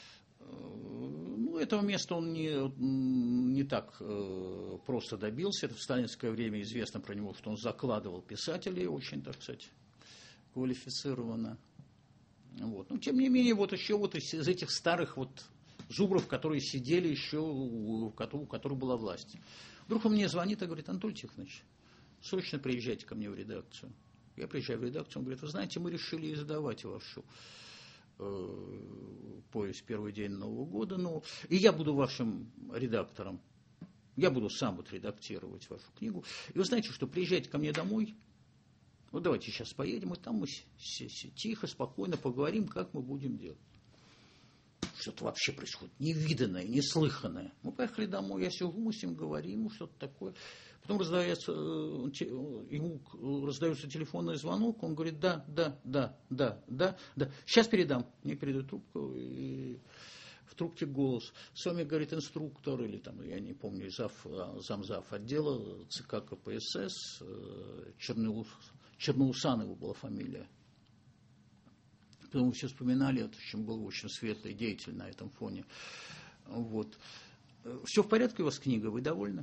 Ну, этого места он не, не так э, просто добился. Это в сталинское время известно про него, что он закладывал писателей очень, так сказать, квалифицированно. Вот. Но, тем не менее, вот еще вот из, из этих старых вот зубров, которые сидели еще, у, у которых была власть. Вдруг он мне звонит и говорит: Анатолий Тихонович, срочно приезжайте ко мне в редакцию. Я приезжаю в редакцию, он говорит: вы знаете, мы решили издавать вашу э, повесть «Первый день Нового года». Ну, и я буду вашим редактором. Я буду сам вот редактировать вашу книгу. И вы знаете, что приезжайте ко мне домой. Вот давайте сейчас поедем, и там мы тихо, спокойно поговорим, как мы будем делать. Что-то вообще происходит невиданное, неслыханное. Мы поехали домой, я сижу, мы с ним говорим, ну, что-то такое. Потом раздается, ему раздается телефонный звонок, он говорит, да, да, да, да, да, да. Сейчас передам. Мне передают трубку, и в трубке голос. С вами, говорит, инструктор, или там, я не помню, зав, замзав отдела ЦК КПСС, Черноус, Черноусанова была фамилия. Потом мы все вспоминали, это чем был очень светлый деятель на этом фоне. Вот. Все в порядке у вас книга, вы довольны?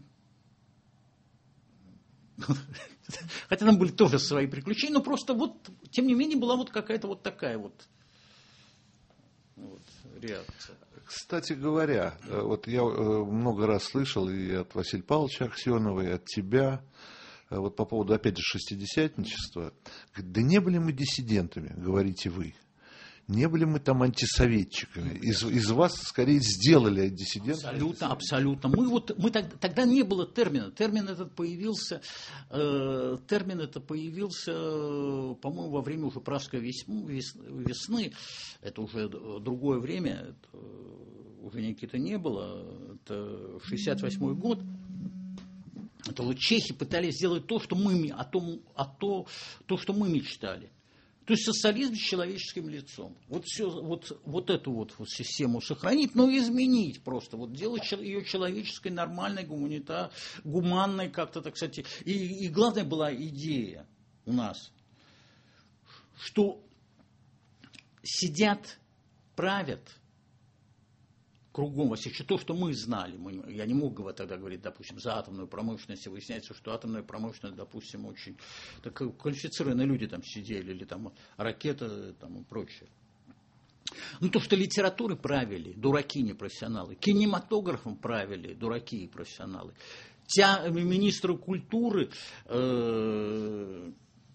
Хотя там были тоже свои приключения, но просто вот, тем не менее, была вот какая-то вот такая вот, вот реакция. Кстати говоря, вот я много раз слышал и от Василия Павловича Аксенова, и от тебя, вот по поводу, опять же, шестидесятничества, да не были мы диссидентами, говорите вы. Не были мы там антисоветчиками. Из, из вас, скорее, сделали диссидентов. Абсолютно, абсолютно. Мы вот, мы так, тогда не было термина. Термин этот появился, э, термин этот появился, э, по-моему, во время уже Пражской весны, весны. Это уже другое время. Это, уже Никиты не было. Это шестьдесят восьмой год. Это вот чехи пытались сделать то, что мы, а то, а то, то, что мы мечтали. То есть социализм с человеческим лицом. Вот, все, вот, вот эту вот, вот систему сохранить, но изменить просто. Вот делать ее человеческой, нормальной, гуманита, гуманной как-то, так сказать. И, и главная была идея у нас, что сидят, правят кругом вас еще то, что мы знали. Мы, я не мог тогда говорить, допустим, за атомную промышленность, и выясняется, что атомная промышленность, допустим, очень так, квалифицированные люди там сидели, или там ракеты там, и прочее. Ну, то, что литературы правили, дураки не профессионалы, кинематографом правили, дураки и профессионалы. Тя, министры культуры, э,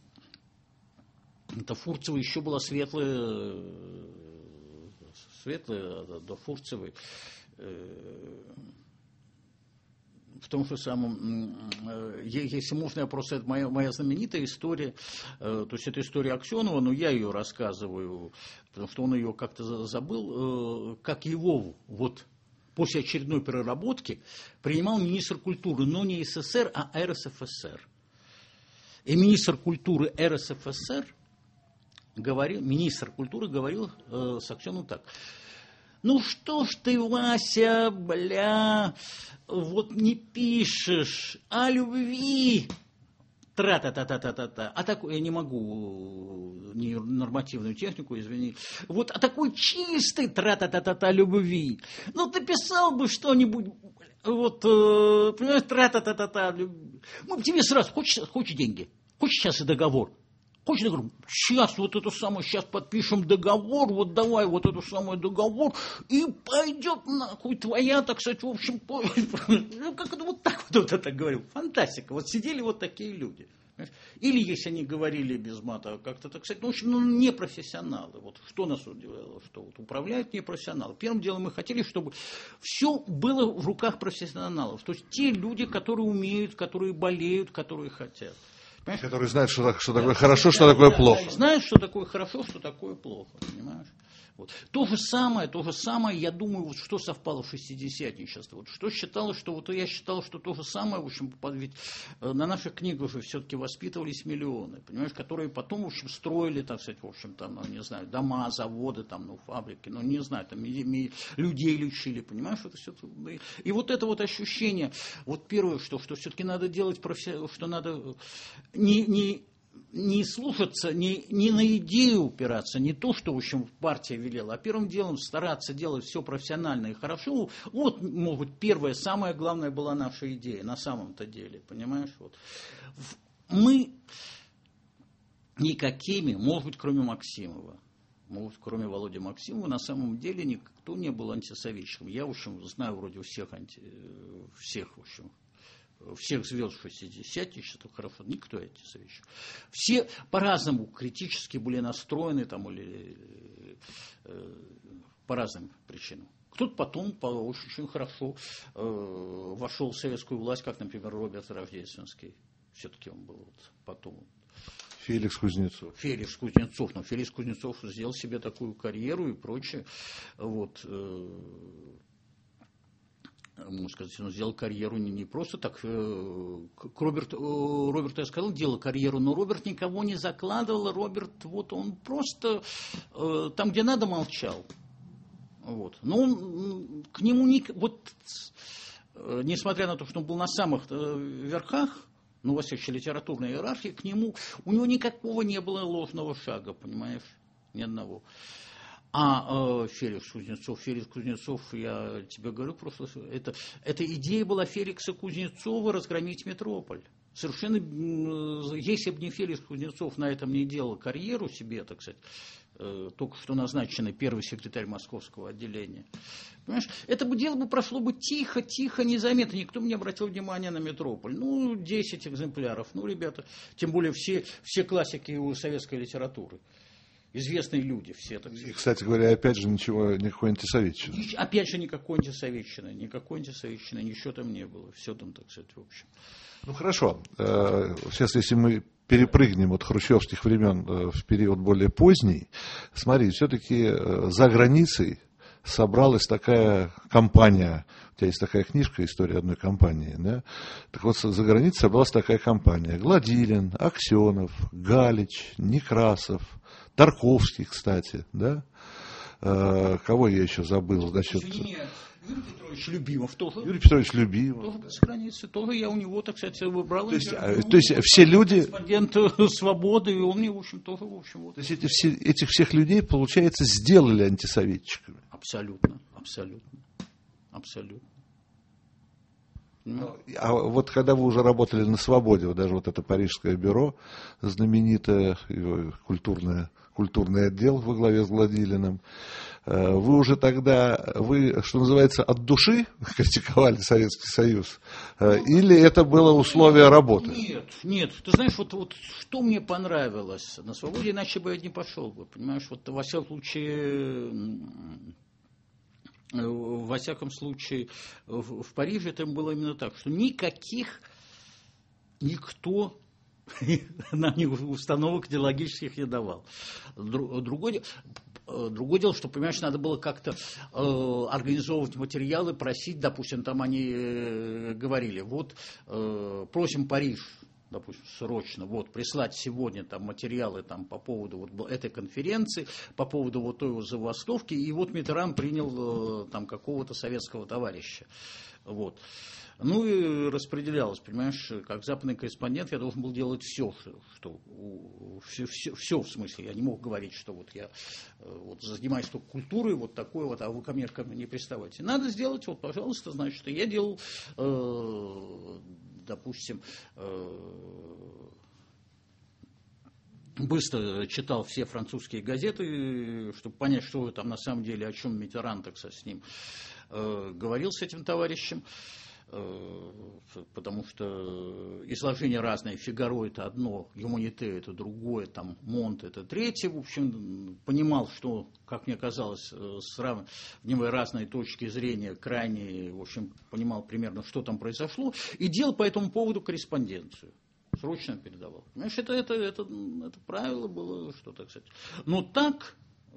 это Фурцева еще была светлая, светлая, до Фурцевой, э, в том же самом, э, если можно, я просто, это моя, моя знаменитая история, э, то есть это история Аксенова, но я ее рассказываю, потому что он ее как-то забыл, э, как его вот после очередной переработки принимал министр культуры, но не СССР, а эр эс эф эс эр. И министр культуры эр эс эф эс эр говорил, министр культуры говорил э, с Аксеновым так: ну что ж ты, Вася, бля, вот не пишешь о любви, тра-та-та-та-та-та-та, а такой, я не могу не нормативную технику, извини, вот о такой чистой тра-та-та-та-та любви, ну ты писал бы что-нибудь, вот, э, понимаешь, тра-та-та-та-та, мы бы тебе сразу, хочешь, хочешь деньги, хочешь сейчас и договор. Хочешь, я говорю, сейчас вот это самое, сейчас подпишем договор, вот давай вот это самое договор, и пойдет нахуй твоя, так сказать, в общем, ну, как это вот так вот, вот это говорю, фантастика, вот сидели вот такие люди. Или, если они говорили без мата, как-то, так сказать, ну, в общем, ну, не профессионалы. Вот что нас удивило, что вот управляют не профессионалы. Первым делом мы хотели, чтобы все было в руках профессионалов. То есть те люди, которые умеют, которые болеют, которые хотят. Понимаешь? Которые знают, что, что такое да, хорошо, да, что такое да, плохо. Да, знают, что такое хорошо, что такое плохо, понимаешь? Вот. То же самое, то же самое, я думаю, вот что совпало в шестидесятничество. Вот что считалось, что вот я считал, что то же самое, в общем, ведь на наших книгах же все-таки воспитывались миллионы, понимаешь, которые потом, в общем, строили, так сказать, в общем, там, ну, не знаю, дома, заводы, там, ну, фабрики, ну, не знаю, там, людей лечили, понимаешь, это все. И вот это вот ощущение, вот первое, что, что все-таки надо делать, что надо не, не не слушаться, не, не на идею упираться, не то, что, в общем, партия велела, а первым делом стараться делать все профессионально и хорошо. Вот, может быть, первая, самая главная была наша идея, на самом-то деле, понимаешь? Вот. Мы никакими, может быть, кроме Максимова, может, кроме Володи Максимова, на самом деле никто не был антисоветчиком. Я, в общем, знаю вроде всех, анти... всех в общем, всех звезд шестидесятничества, хорошо, никто антисоветчик. Все по-разному критически были настроены там, или э, по разным причинам. Кто-то потом по, очень хорошо э, вошел в советскую власть, как, например, Роберт Рождественский. Все-таки он был вот потом. Феликс Кузнецов. Феликс Кузнецов. Но Феликс Кузнецов сделал себе такую карьеру и прочее. Вот. Э, можно сказать, он сделал карьеру не, не просто так. Э, к Роберт, э, Роберту я сказал, делал карьеру, но Роберт никого не закладывал. Роберт, вот он просто э, там, где надо, молчал. Вот. Но он, к нему, не, вот, э, несмотря на то, что он был на самых э, верхах, ну, во всякой литературной иерархии, к нему, у него никакого не было ложного шага, понимаешь, ни одного. А э, Феликс Кузнецов, Феликс Кузнецов, я тебе говорю просто, это, эта идея была Феликса Кузнецова разгромить метрополь. Совершенно, э, если бы не Феликс Кузнецов на этом не делал карьеру себе, так сказать, э, только что назначенный первый секретарь московского отделения, понимаешь, это бы дело бы прошло бы тихо, тихо, незаметно, никто бы не обратил внимания на метрополь. Ну, десять экземпляров, ну, ребята, тем более все, все классики советской литературы. Известные люди все, так сказать. И, кстати говоря, опять же, ничего, никакой антисоветчины. Опять же, никакой антисоветчины, никакой антисоветчины, ничего там не было. Все там, так сказать, в общем. Ну, хорошо. Сейчас, если мы перепрыгнем от хрущевских времен в период более поздний, смотри, все-таки за границей собралась такая компания, у тебя есть такая книжка «История одной компании», да? Так вот, за границей собралась такая компания. Гладилин, Аксенов, Галич, Некрасов, Тарковский, кстати, да? Э, кого я еще забыл? Значит, Нет, Юрий Петрович Любимов тоже. Юрий Петрович Любимов. Тоже за границей, тоже я у него, так сказать, выбрал. То есть, а, то есть все люди... Корреспондент «Свободы», и он мне, в общем, тоже, в общем, вот. То есть эти все, этих всех людей, получается, сделали антисоветчиками. Абсолютно, абсолютно, абсолютно. А вот когда вы уже работали на «Свободе», вот даже вот это парижское бюро, знаменитое, культурное, культурный отдел во главе с Гладилиным, вы уже тогда, вы, что называется, от души критиковали Советский Союз? Или это было условие работы? Нет, нет. Ты знаешь, вот, вот что мне понравилось на «Свободе», иначе бы я не пошел бы. Понимаешь, вот во всяком случае... Во всяком случае, в, в Париже это было именно так, что никаких, никто нам установок идеологических не давал. Другое, другое дело, что, понимаешь, надо было как-то э, организовывать материалы, просить, допустим, там они э, говорили, вот э, просим Париж, допустим, срочно, вот, прислать сегодня там материалы там, по поводу вот этой конференции, по поводу вот той вот забастовки, и вот Миттеран принял там какого-то советского товарища. Вот. Ну и распределялось, понимаешь, как западный корреспондент я должен был делать все, что, все, все, все в смысле, я не мог говорить, что вот я вот, занимаюсь только культурой, вот такой вот, а вы ко мне, ко мне не приставайте. Надо сделать, вот, пожалуйста, значит, я делал, э, допустим, э, быстро читал все французские газеты, чтобы понять, что там на самом деле, о чем Миттеран, так сказать, с ним э, говорил, с этим товарищем. Потому что изложения разные, «Фигаро» это одно, «Юманите» это другое, там «Монт» это третье, в общем, понимал, что, как мне казалось, сравнивая разные точки зрения, крайне, в общем, понимал примерно, что там произошло, и делал по этому поводу корреспонденцию. Срочно передавал. Понимаешь, это, это, это, это правило было, что так сказать. Но так...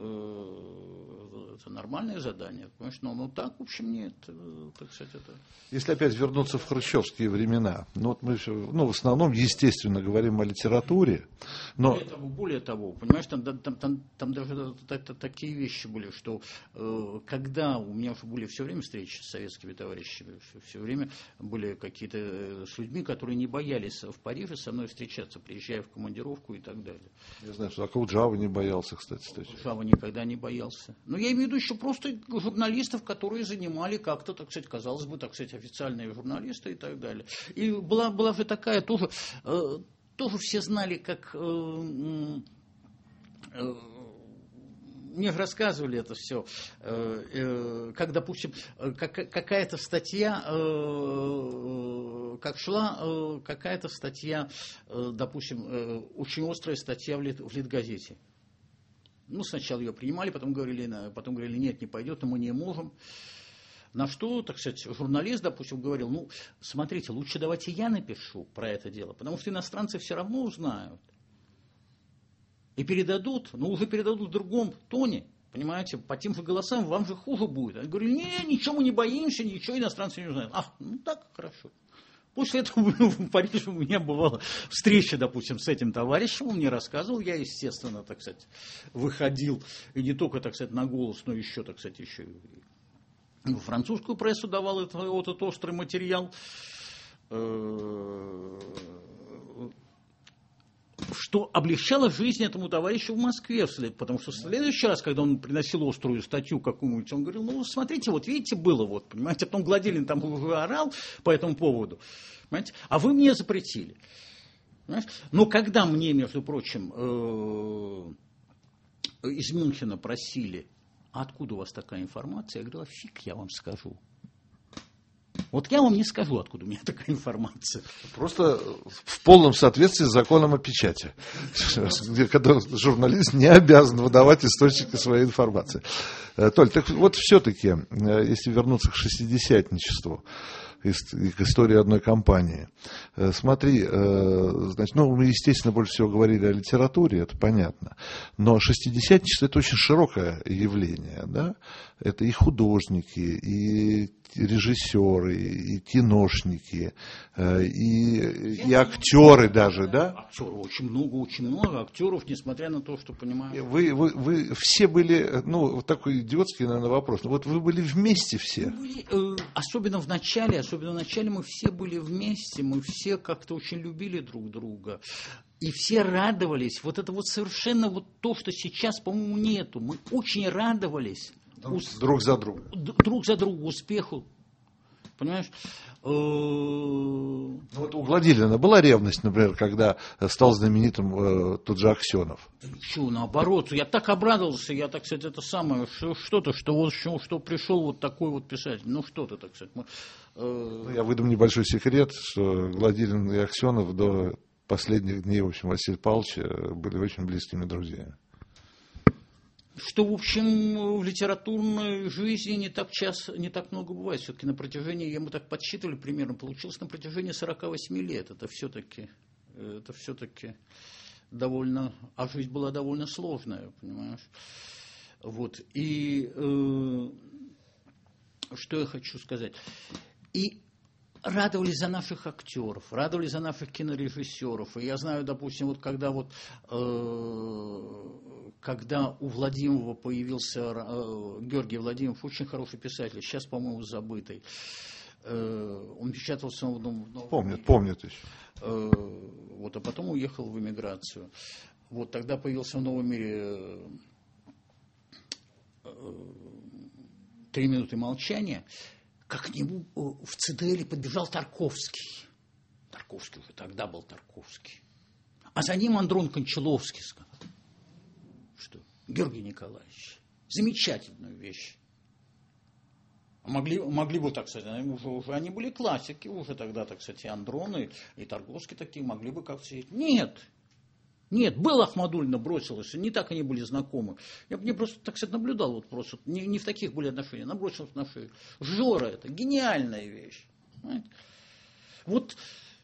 это нормальное задание, понимаешь, но, но так, в общем, нет, так сказать, это... Если опять вернуться в хрущевские времена, ну, вот мы все, ну, в основном, естественно, говорим о литературе, но... Более того, более того, понимаешь, там, там, там, там даже такие вещи были, что э, когда у меня уже были все время встречи с советскими товарищами, все время были какие-то э, с людьми, которые не боялись в Париже со мной встречаться, приезжая в командировку и так далее. Я знаю, что Акауджава не боялся, кстати, встречаться. Акауджава никогда не боялся. Но я имею в виду еще просто журналистов, которые занимали как-то, так сказать, казалось бы, так сказать, официальные журналисты и так далее. И была, была же такая тоже, э, тоже все знали, как... Э, э, мне рассказывали это все, как, допустим, какая-то статья как шла какая-то статья, допустим, очень острая статья в Литгазете. Ну, сначала ее принимали, потом говорили, потом говорили, нет, не пойдет, мы не можем. На что, так сказать, журналист, допустим, говорил, ну, смотрите, лучше давайте я напишу про это дело, потому что иностранцы все равно узнают. И передадут, но уже передадут в другом тоне, понимаете, по тем же голосам вам же хуже будет. Я говорю, не, ничего мы не боимся, ничего иностранцы не узнают. А, ну так, хорошо. После этого в Париже у меня бывала встреча, допустим, с этим товарищем, он мне рассказывал, я, естественно, так сказать, выходил, и не только, так сказать, на голос, но еще, так сказать, еще и в французскую прессу давал этот, вот этот острый материал, что облегчало жизнь этому товарищу в Москве, потому что в следующий раз, когда он приносил острую статью какую-нибудь, он говорил, ну, смотрите, вот видите, было, вот, понимаете, потом Гладилин там уже орал по этому поводу, понимаете, а вы мне запретили. Понимаете? Но когда мне, между прочим, из Мюнхена просили, а откуда у вас такая информация, я говорю, а фиг я вам скажу. Вот я вам не скажу, откуда у меня такая информация. Просто в полном соответствии с законом о печати, когда журналист не обязан выдавать источники своей информации. Толь, так вот все-таки, если вернуться к шестидесятничеству, к истории одной компании. Смотри, значит, ну, мы, естественно, больше всего говорили о литературе, это понятно, но шестидесятничество – это очень широкое явление, да? Это и художники, и режиссеры, и киношники, и, и актеры даже, да? Актеры, очень много, очень много актеров, несмотря на то, что, понимаете... Вы, вы, вы все были, ну, вот такой идиотский, наверное, вопрос, вот вы были вместе все? Мы были, э, особенно в начале, особенно в начале мы все были вместе, мы все как-то очень любили друг друга. И все радовались. Вот это вот совершенно вот то, что сейчас, по-моему, нету. Мы очень радовались. Друг, ус... друг за друга. Друг за друга, успеху. Понимаешь? Ну, вот у Гладилина была ревность, например, когда стал знаменитым э, тот же Аксенов? Чего, наоборот. Я так обрадовался, я, так сказать, это самое, что, что-то, что, вот, что, что пришел вот такой вот писатель. Ну, что-то, так сказать. Мы, э... Я выдам небольшой секрет, что Гладилин и Аксенов до последних дней, в общем, Василия Павловича были очень близкими друзьями. Что, в общем, в литературной жизни не так часто, не так много бывает. Все-таки на протяжении, мы так подсчитывали примерно, получилось на протяжении сорока восьми лет. Это все-таки, это все-таки довольно, а жизнь была довольно сложная, понимаешь. Вот, и э, что я хочу сказать. И радовались за наших актеров, радовались за наших кинорежиссеров. И я знаю, допустим, вот когда вот э, когда у Владимирова появился э, Георгий Владимиров, очень хороший писатель, сейчас, по-моему, забытый. Э, он печатался в новом мире. Помнит, помнит еще. Э, вот, а потом уехал в эмиграцию. Вот тогда появился в новом мире э, «Три минуты молчания». Как к нему в ЦДЛе подбежал Тарковский. Тарковский уже тогда был Тарковский. А за ним Андрон Кончаловский сказал, что Георгий Николаевич, замечательную вещь. Могли, могли бы, так сказать, уже, уже они были классики, уже тогда, так сказать, и Андрон, и, и Тарковский такие, могли бы как-то сказать, нет. Нет, Белла Ахмадульна бросилась, не так они были знакомы. Я мне просто, так сказать, наблюдал, вот просто, не, не в таких были отношения, она бросилась на шею. Жора это, гениальная вещь. Понимаете? Вот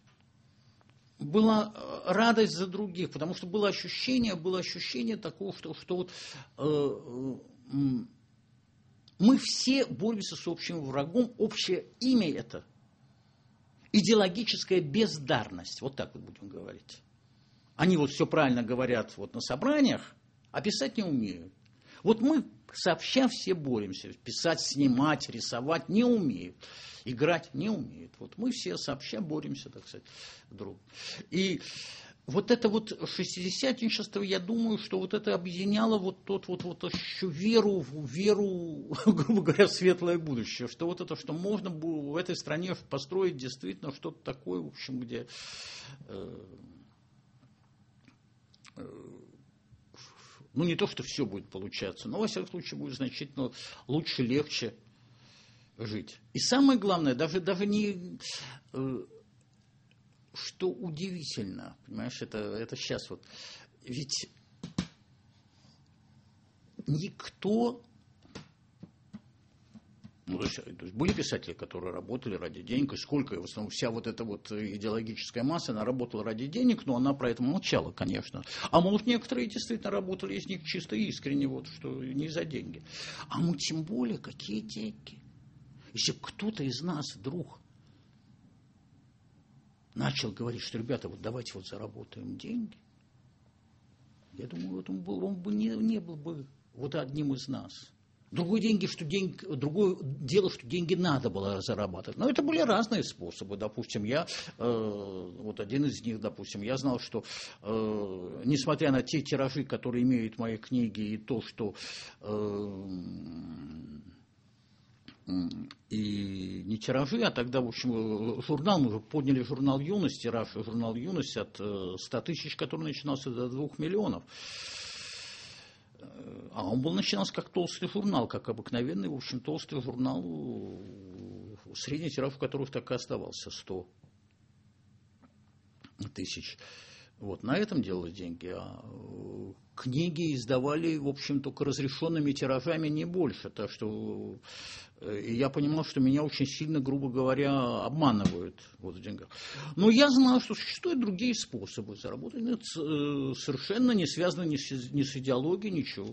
была радость за других, потому что было ощущение, было ощущение такого, что, что вот э, э, мы все боремся с общим врагом, общее имя это идеологическая бездарность, вот так вот будем говорить. Они вот все правильно говорят вот на собраниях, а писать не умеют. Вот мы сообща все боремся. Писать, снимать, рисовать не умеют. Играть не умеют. Вот мы все сообща боремся, так сказать, друг. И вот это вот шестидесятничество, я думаю, что вот это объединяло вот тот вот, вот еще веру, веру, грубо говоря, в светлое будущее. Что вот это, что можно было в этой стране построить действительно что-то такое, в общем, где... Ну, не то, что все будет получаться, но, во всяком случае, будет значительно лучше, легче жить. И самое главное, даже, даже не, что удивительно, понимаешь, это, это сейчас вот, ведь никто, ну, то есть, то есть были писатели, которые работали ради денег, и сколько, и в основном вся вот эта вот идеологическая масса, она работала ради денег, но она про это молчала, конечно. А может, некоторые действительно работали из них чисто искренне, вот, что не за деньги. А мы тем более, какие деньги? Если кто-то из нас вдруг начал говорить, что, ребята, вот давайте вот заработаем деньги, я думаю, вот он, был, он бы не, не был бы вот одним из нас. Другое, деньги, что деньги, другое дело, что деньги надо было зарабатывать. Но это были разные способы. Допустим, я, э, вот один из них, допустим, я знал, что э, несмотря на те тиражи, которые имеют мои книги, и то, что э, и не тиражи, а тогда, в общем, журнал, мы уже подняли журнал «Юность», тираж журнал «Юность» от ста тысяч, который начинался до двух миллионов. А он был начинался как толстый журнал, как обыкновенный, в общем, толстый журнал, средний тираж у которых так и оставался, сто тысяч. Вот, на этом делали деньги, а книги издавали, в общем, только разрешенными тиражами, не больше. Так что и я понимал, что меня очень сильно, грубо говоря, обманывают вот в деньгах. Но я знал, что существуют другие способы заработать. Это совершенно не связано ни с, ни с идеологией, ничего.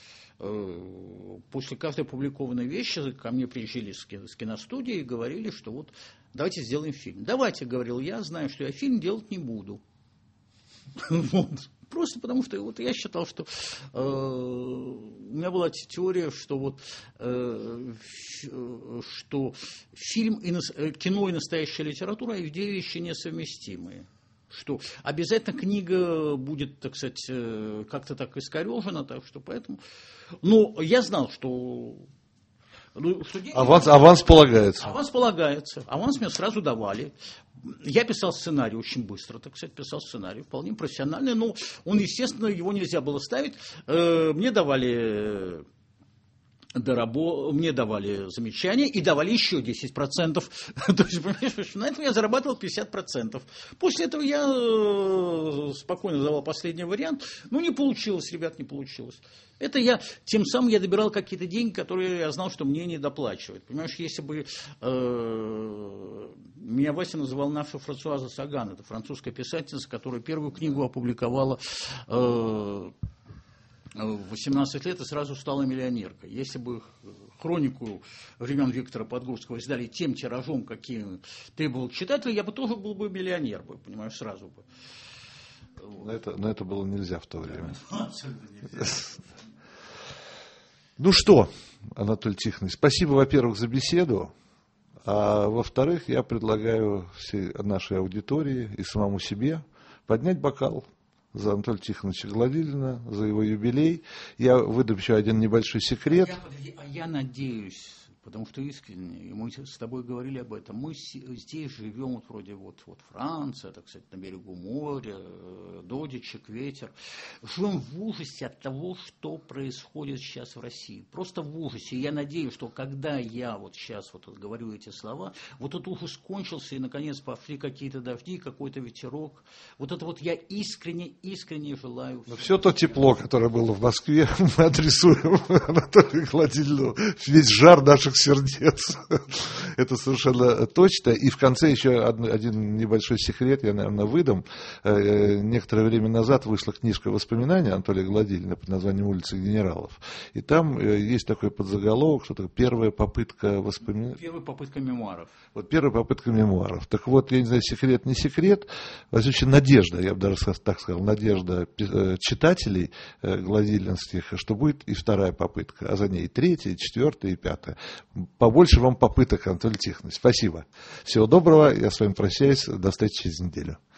После каждой опубликованной вещи ко мне приезжали с киностудии и говорили, что вот давайте сделаем фильм. Давайте, говорил я, знаю, что я фильм делать не буду. Вот. Просто потому что вот я считал, что э, у меня была теория, что вот э, что фильм и кино и настоящая литература и две вещи несовместимые. Что обязательно книга будет, так сказать, как-то так искорежена, так что поэтому. Но я знал, что. Ну, что деньги, аванс, аванс полагается. Аванс полагается. Аванс мне сразу давали. Я писал сценарий очень быстро, так сказать, писал сценарий, вполне профессиональный, но он, естественно, его нельзя было ставить. Мне давали дорабо... мне давали замечания и давали еще десять процентов. То есть, понимаешь, на этом я зарабатывал пятьдесят процентов. После этого я спокойно давал последний вариант. Ну, не получилось, ребят, не получилось. Это я, тем самым я добирал какие-то деньги, которые я знал, что мне не доплачивают. Понимаешь, если бы э, меня Вася называл наша Франсуаза Саган, это французская писательница, которая первую книгу опубликовала э, в восемнадцать лет и сразу стала миллионеркой. Если бы хронику времен Виктора Подгорского издали тем тиражом, каким требовал читатель, я бы тоже был бы миллионер, понимаешь, сразу бы. Но это, но это было нельзя в то время. Ну что, Анатолий Тихонович, спасибо, во-первых, за беседу, а во-вторых, я предлагаю всей нашей аудитории и самому себе поднять бокал за Анатолия Тихоновича Гладилина, за его юбилей. Я выдам еще один небольшой секрет. А я, подожди, а я надеюсь, потому что искренне, и мы с тобой говорили об этом, мы здесь живем, вот вроде вот, вот Франция, так сказать, на берегу моря, дождичек, ветер. Живем в ужасе от того, что происходит сейчас в России. Просто в ужасе. И я надеюсь, что когда я вот сейчас вот говорю эти слова, вот этот ужас кончился, и наконец пошли какие-то дожди, какой-то ветерок. Вот это вот я искренне, искренне желаю. Но все то тепло, которое было в Москве, мы адресуем Анатолию Гладилину. Весь жар наших сердец. Это совершенно точно. И в конце еще один небольшой секрет, я, наверное, выдам. Некоторое время назад вышла книжка воспоминаний Анатолия Гладилина под названием «Улица генералов». И там есть такой подзаголовок, что такое первая попытка воспоминаний. Первая попытка мемуаров. Вот первая попытка мемуаров. Так вот, я не знаю, секрет, не секрет, а вообще надежда, я бы даже так сказал, надежда читателей гладилинских, что будет и вторая попытка, а за ней и третья, и четвертая, и пятая. Побольше вам попыток, Анатолий Тихонович. Спасибо. Всего доброго. Я с вами прощаюсь. До встречи через неделю.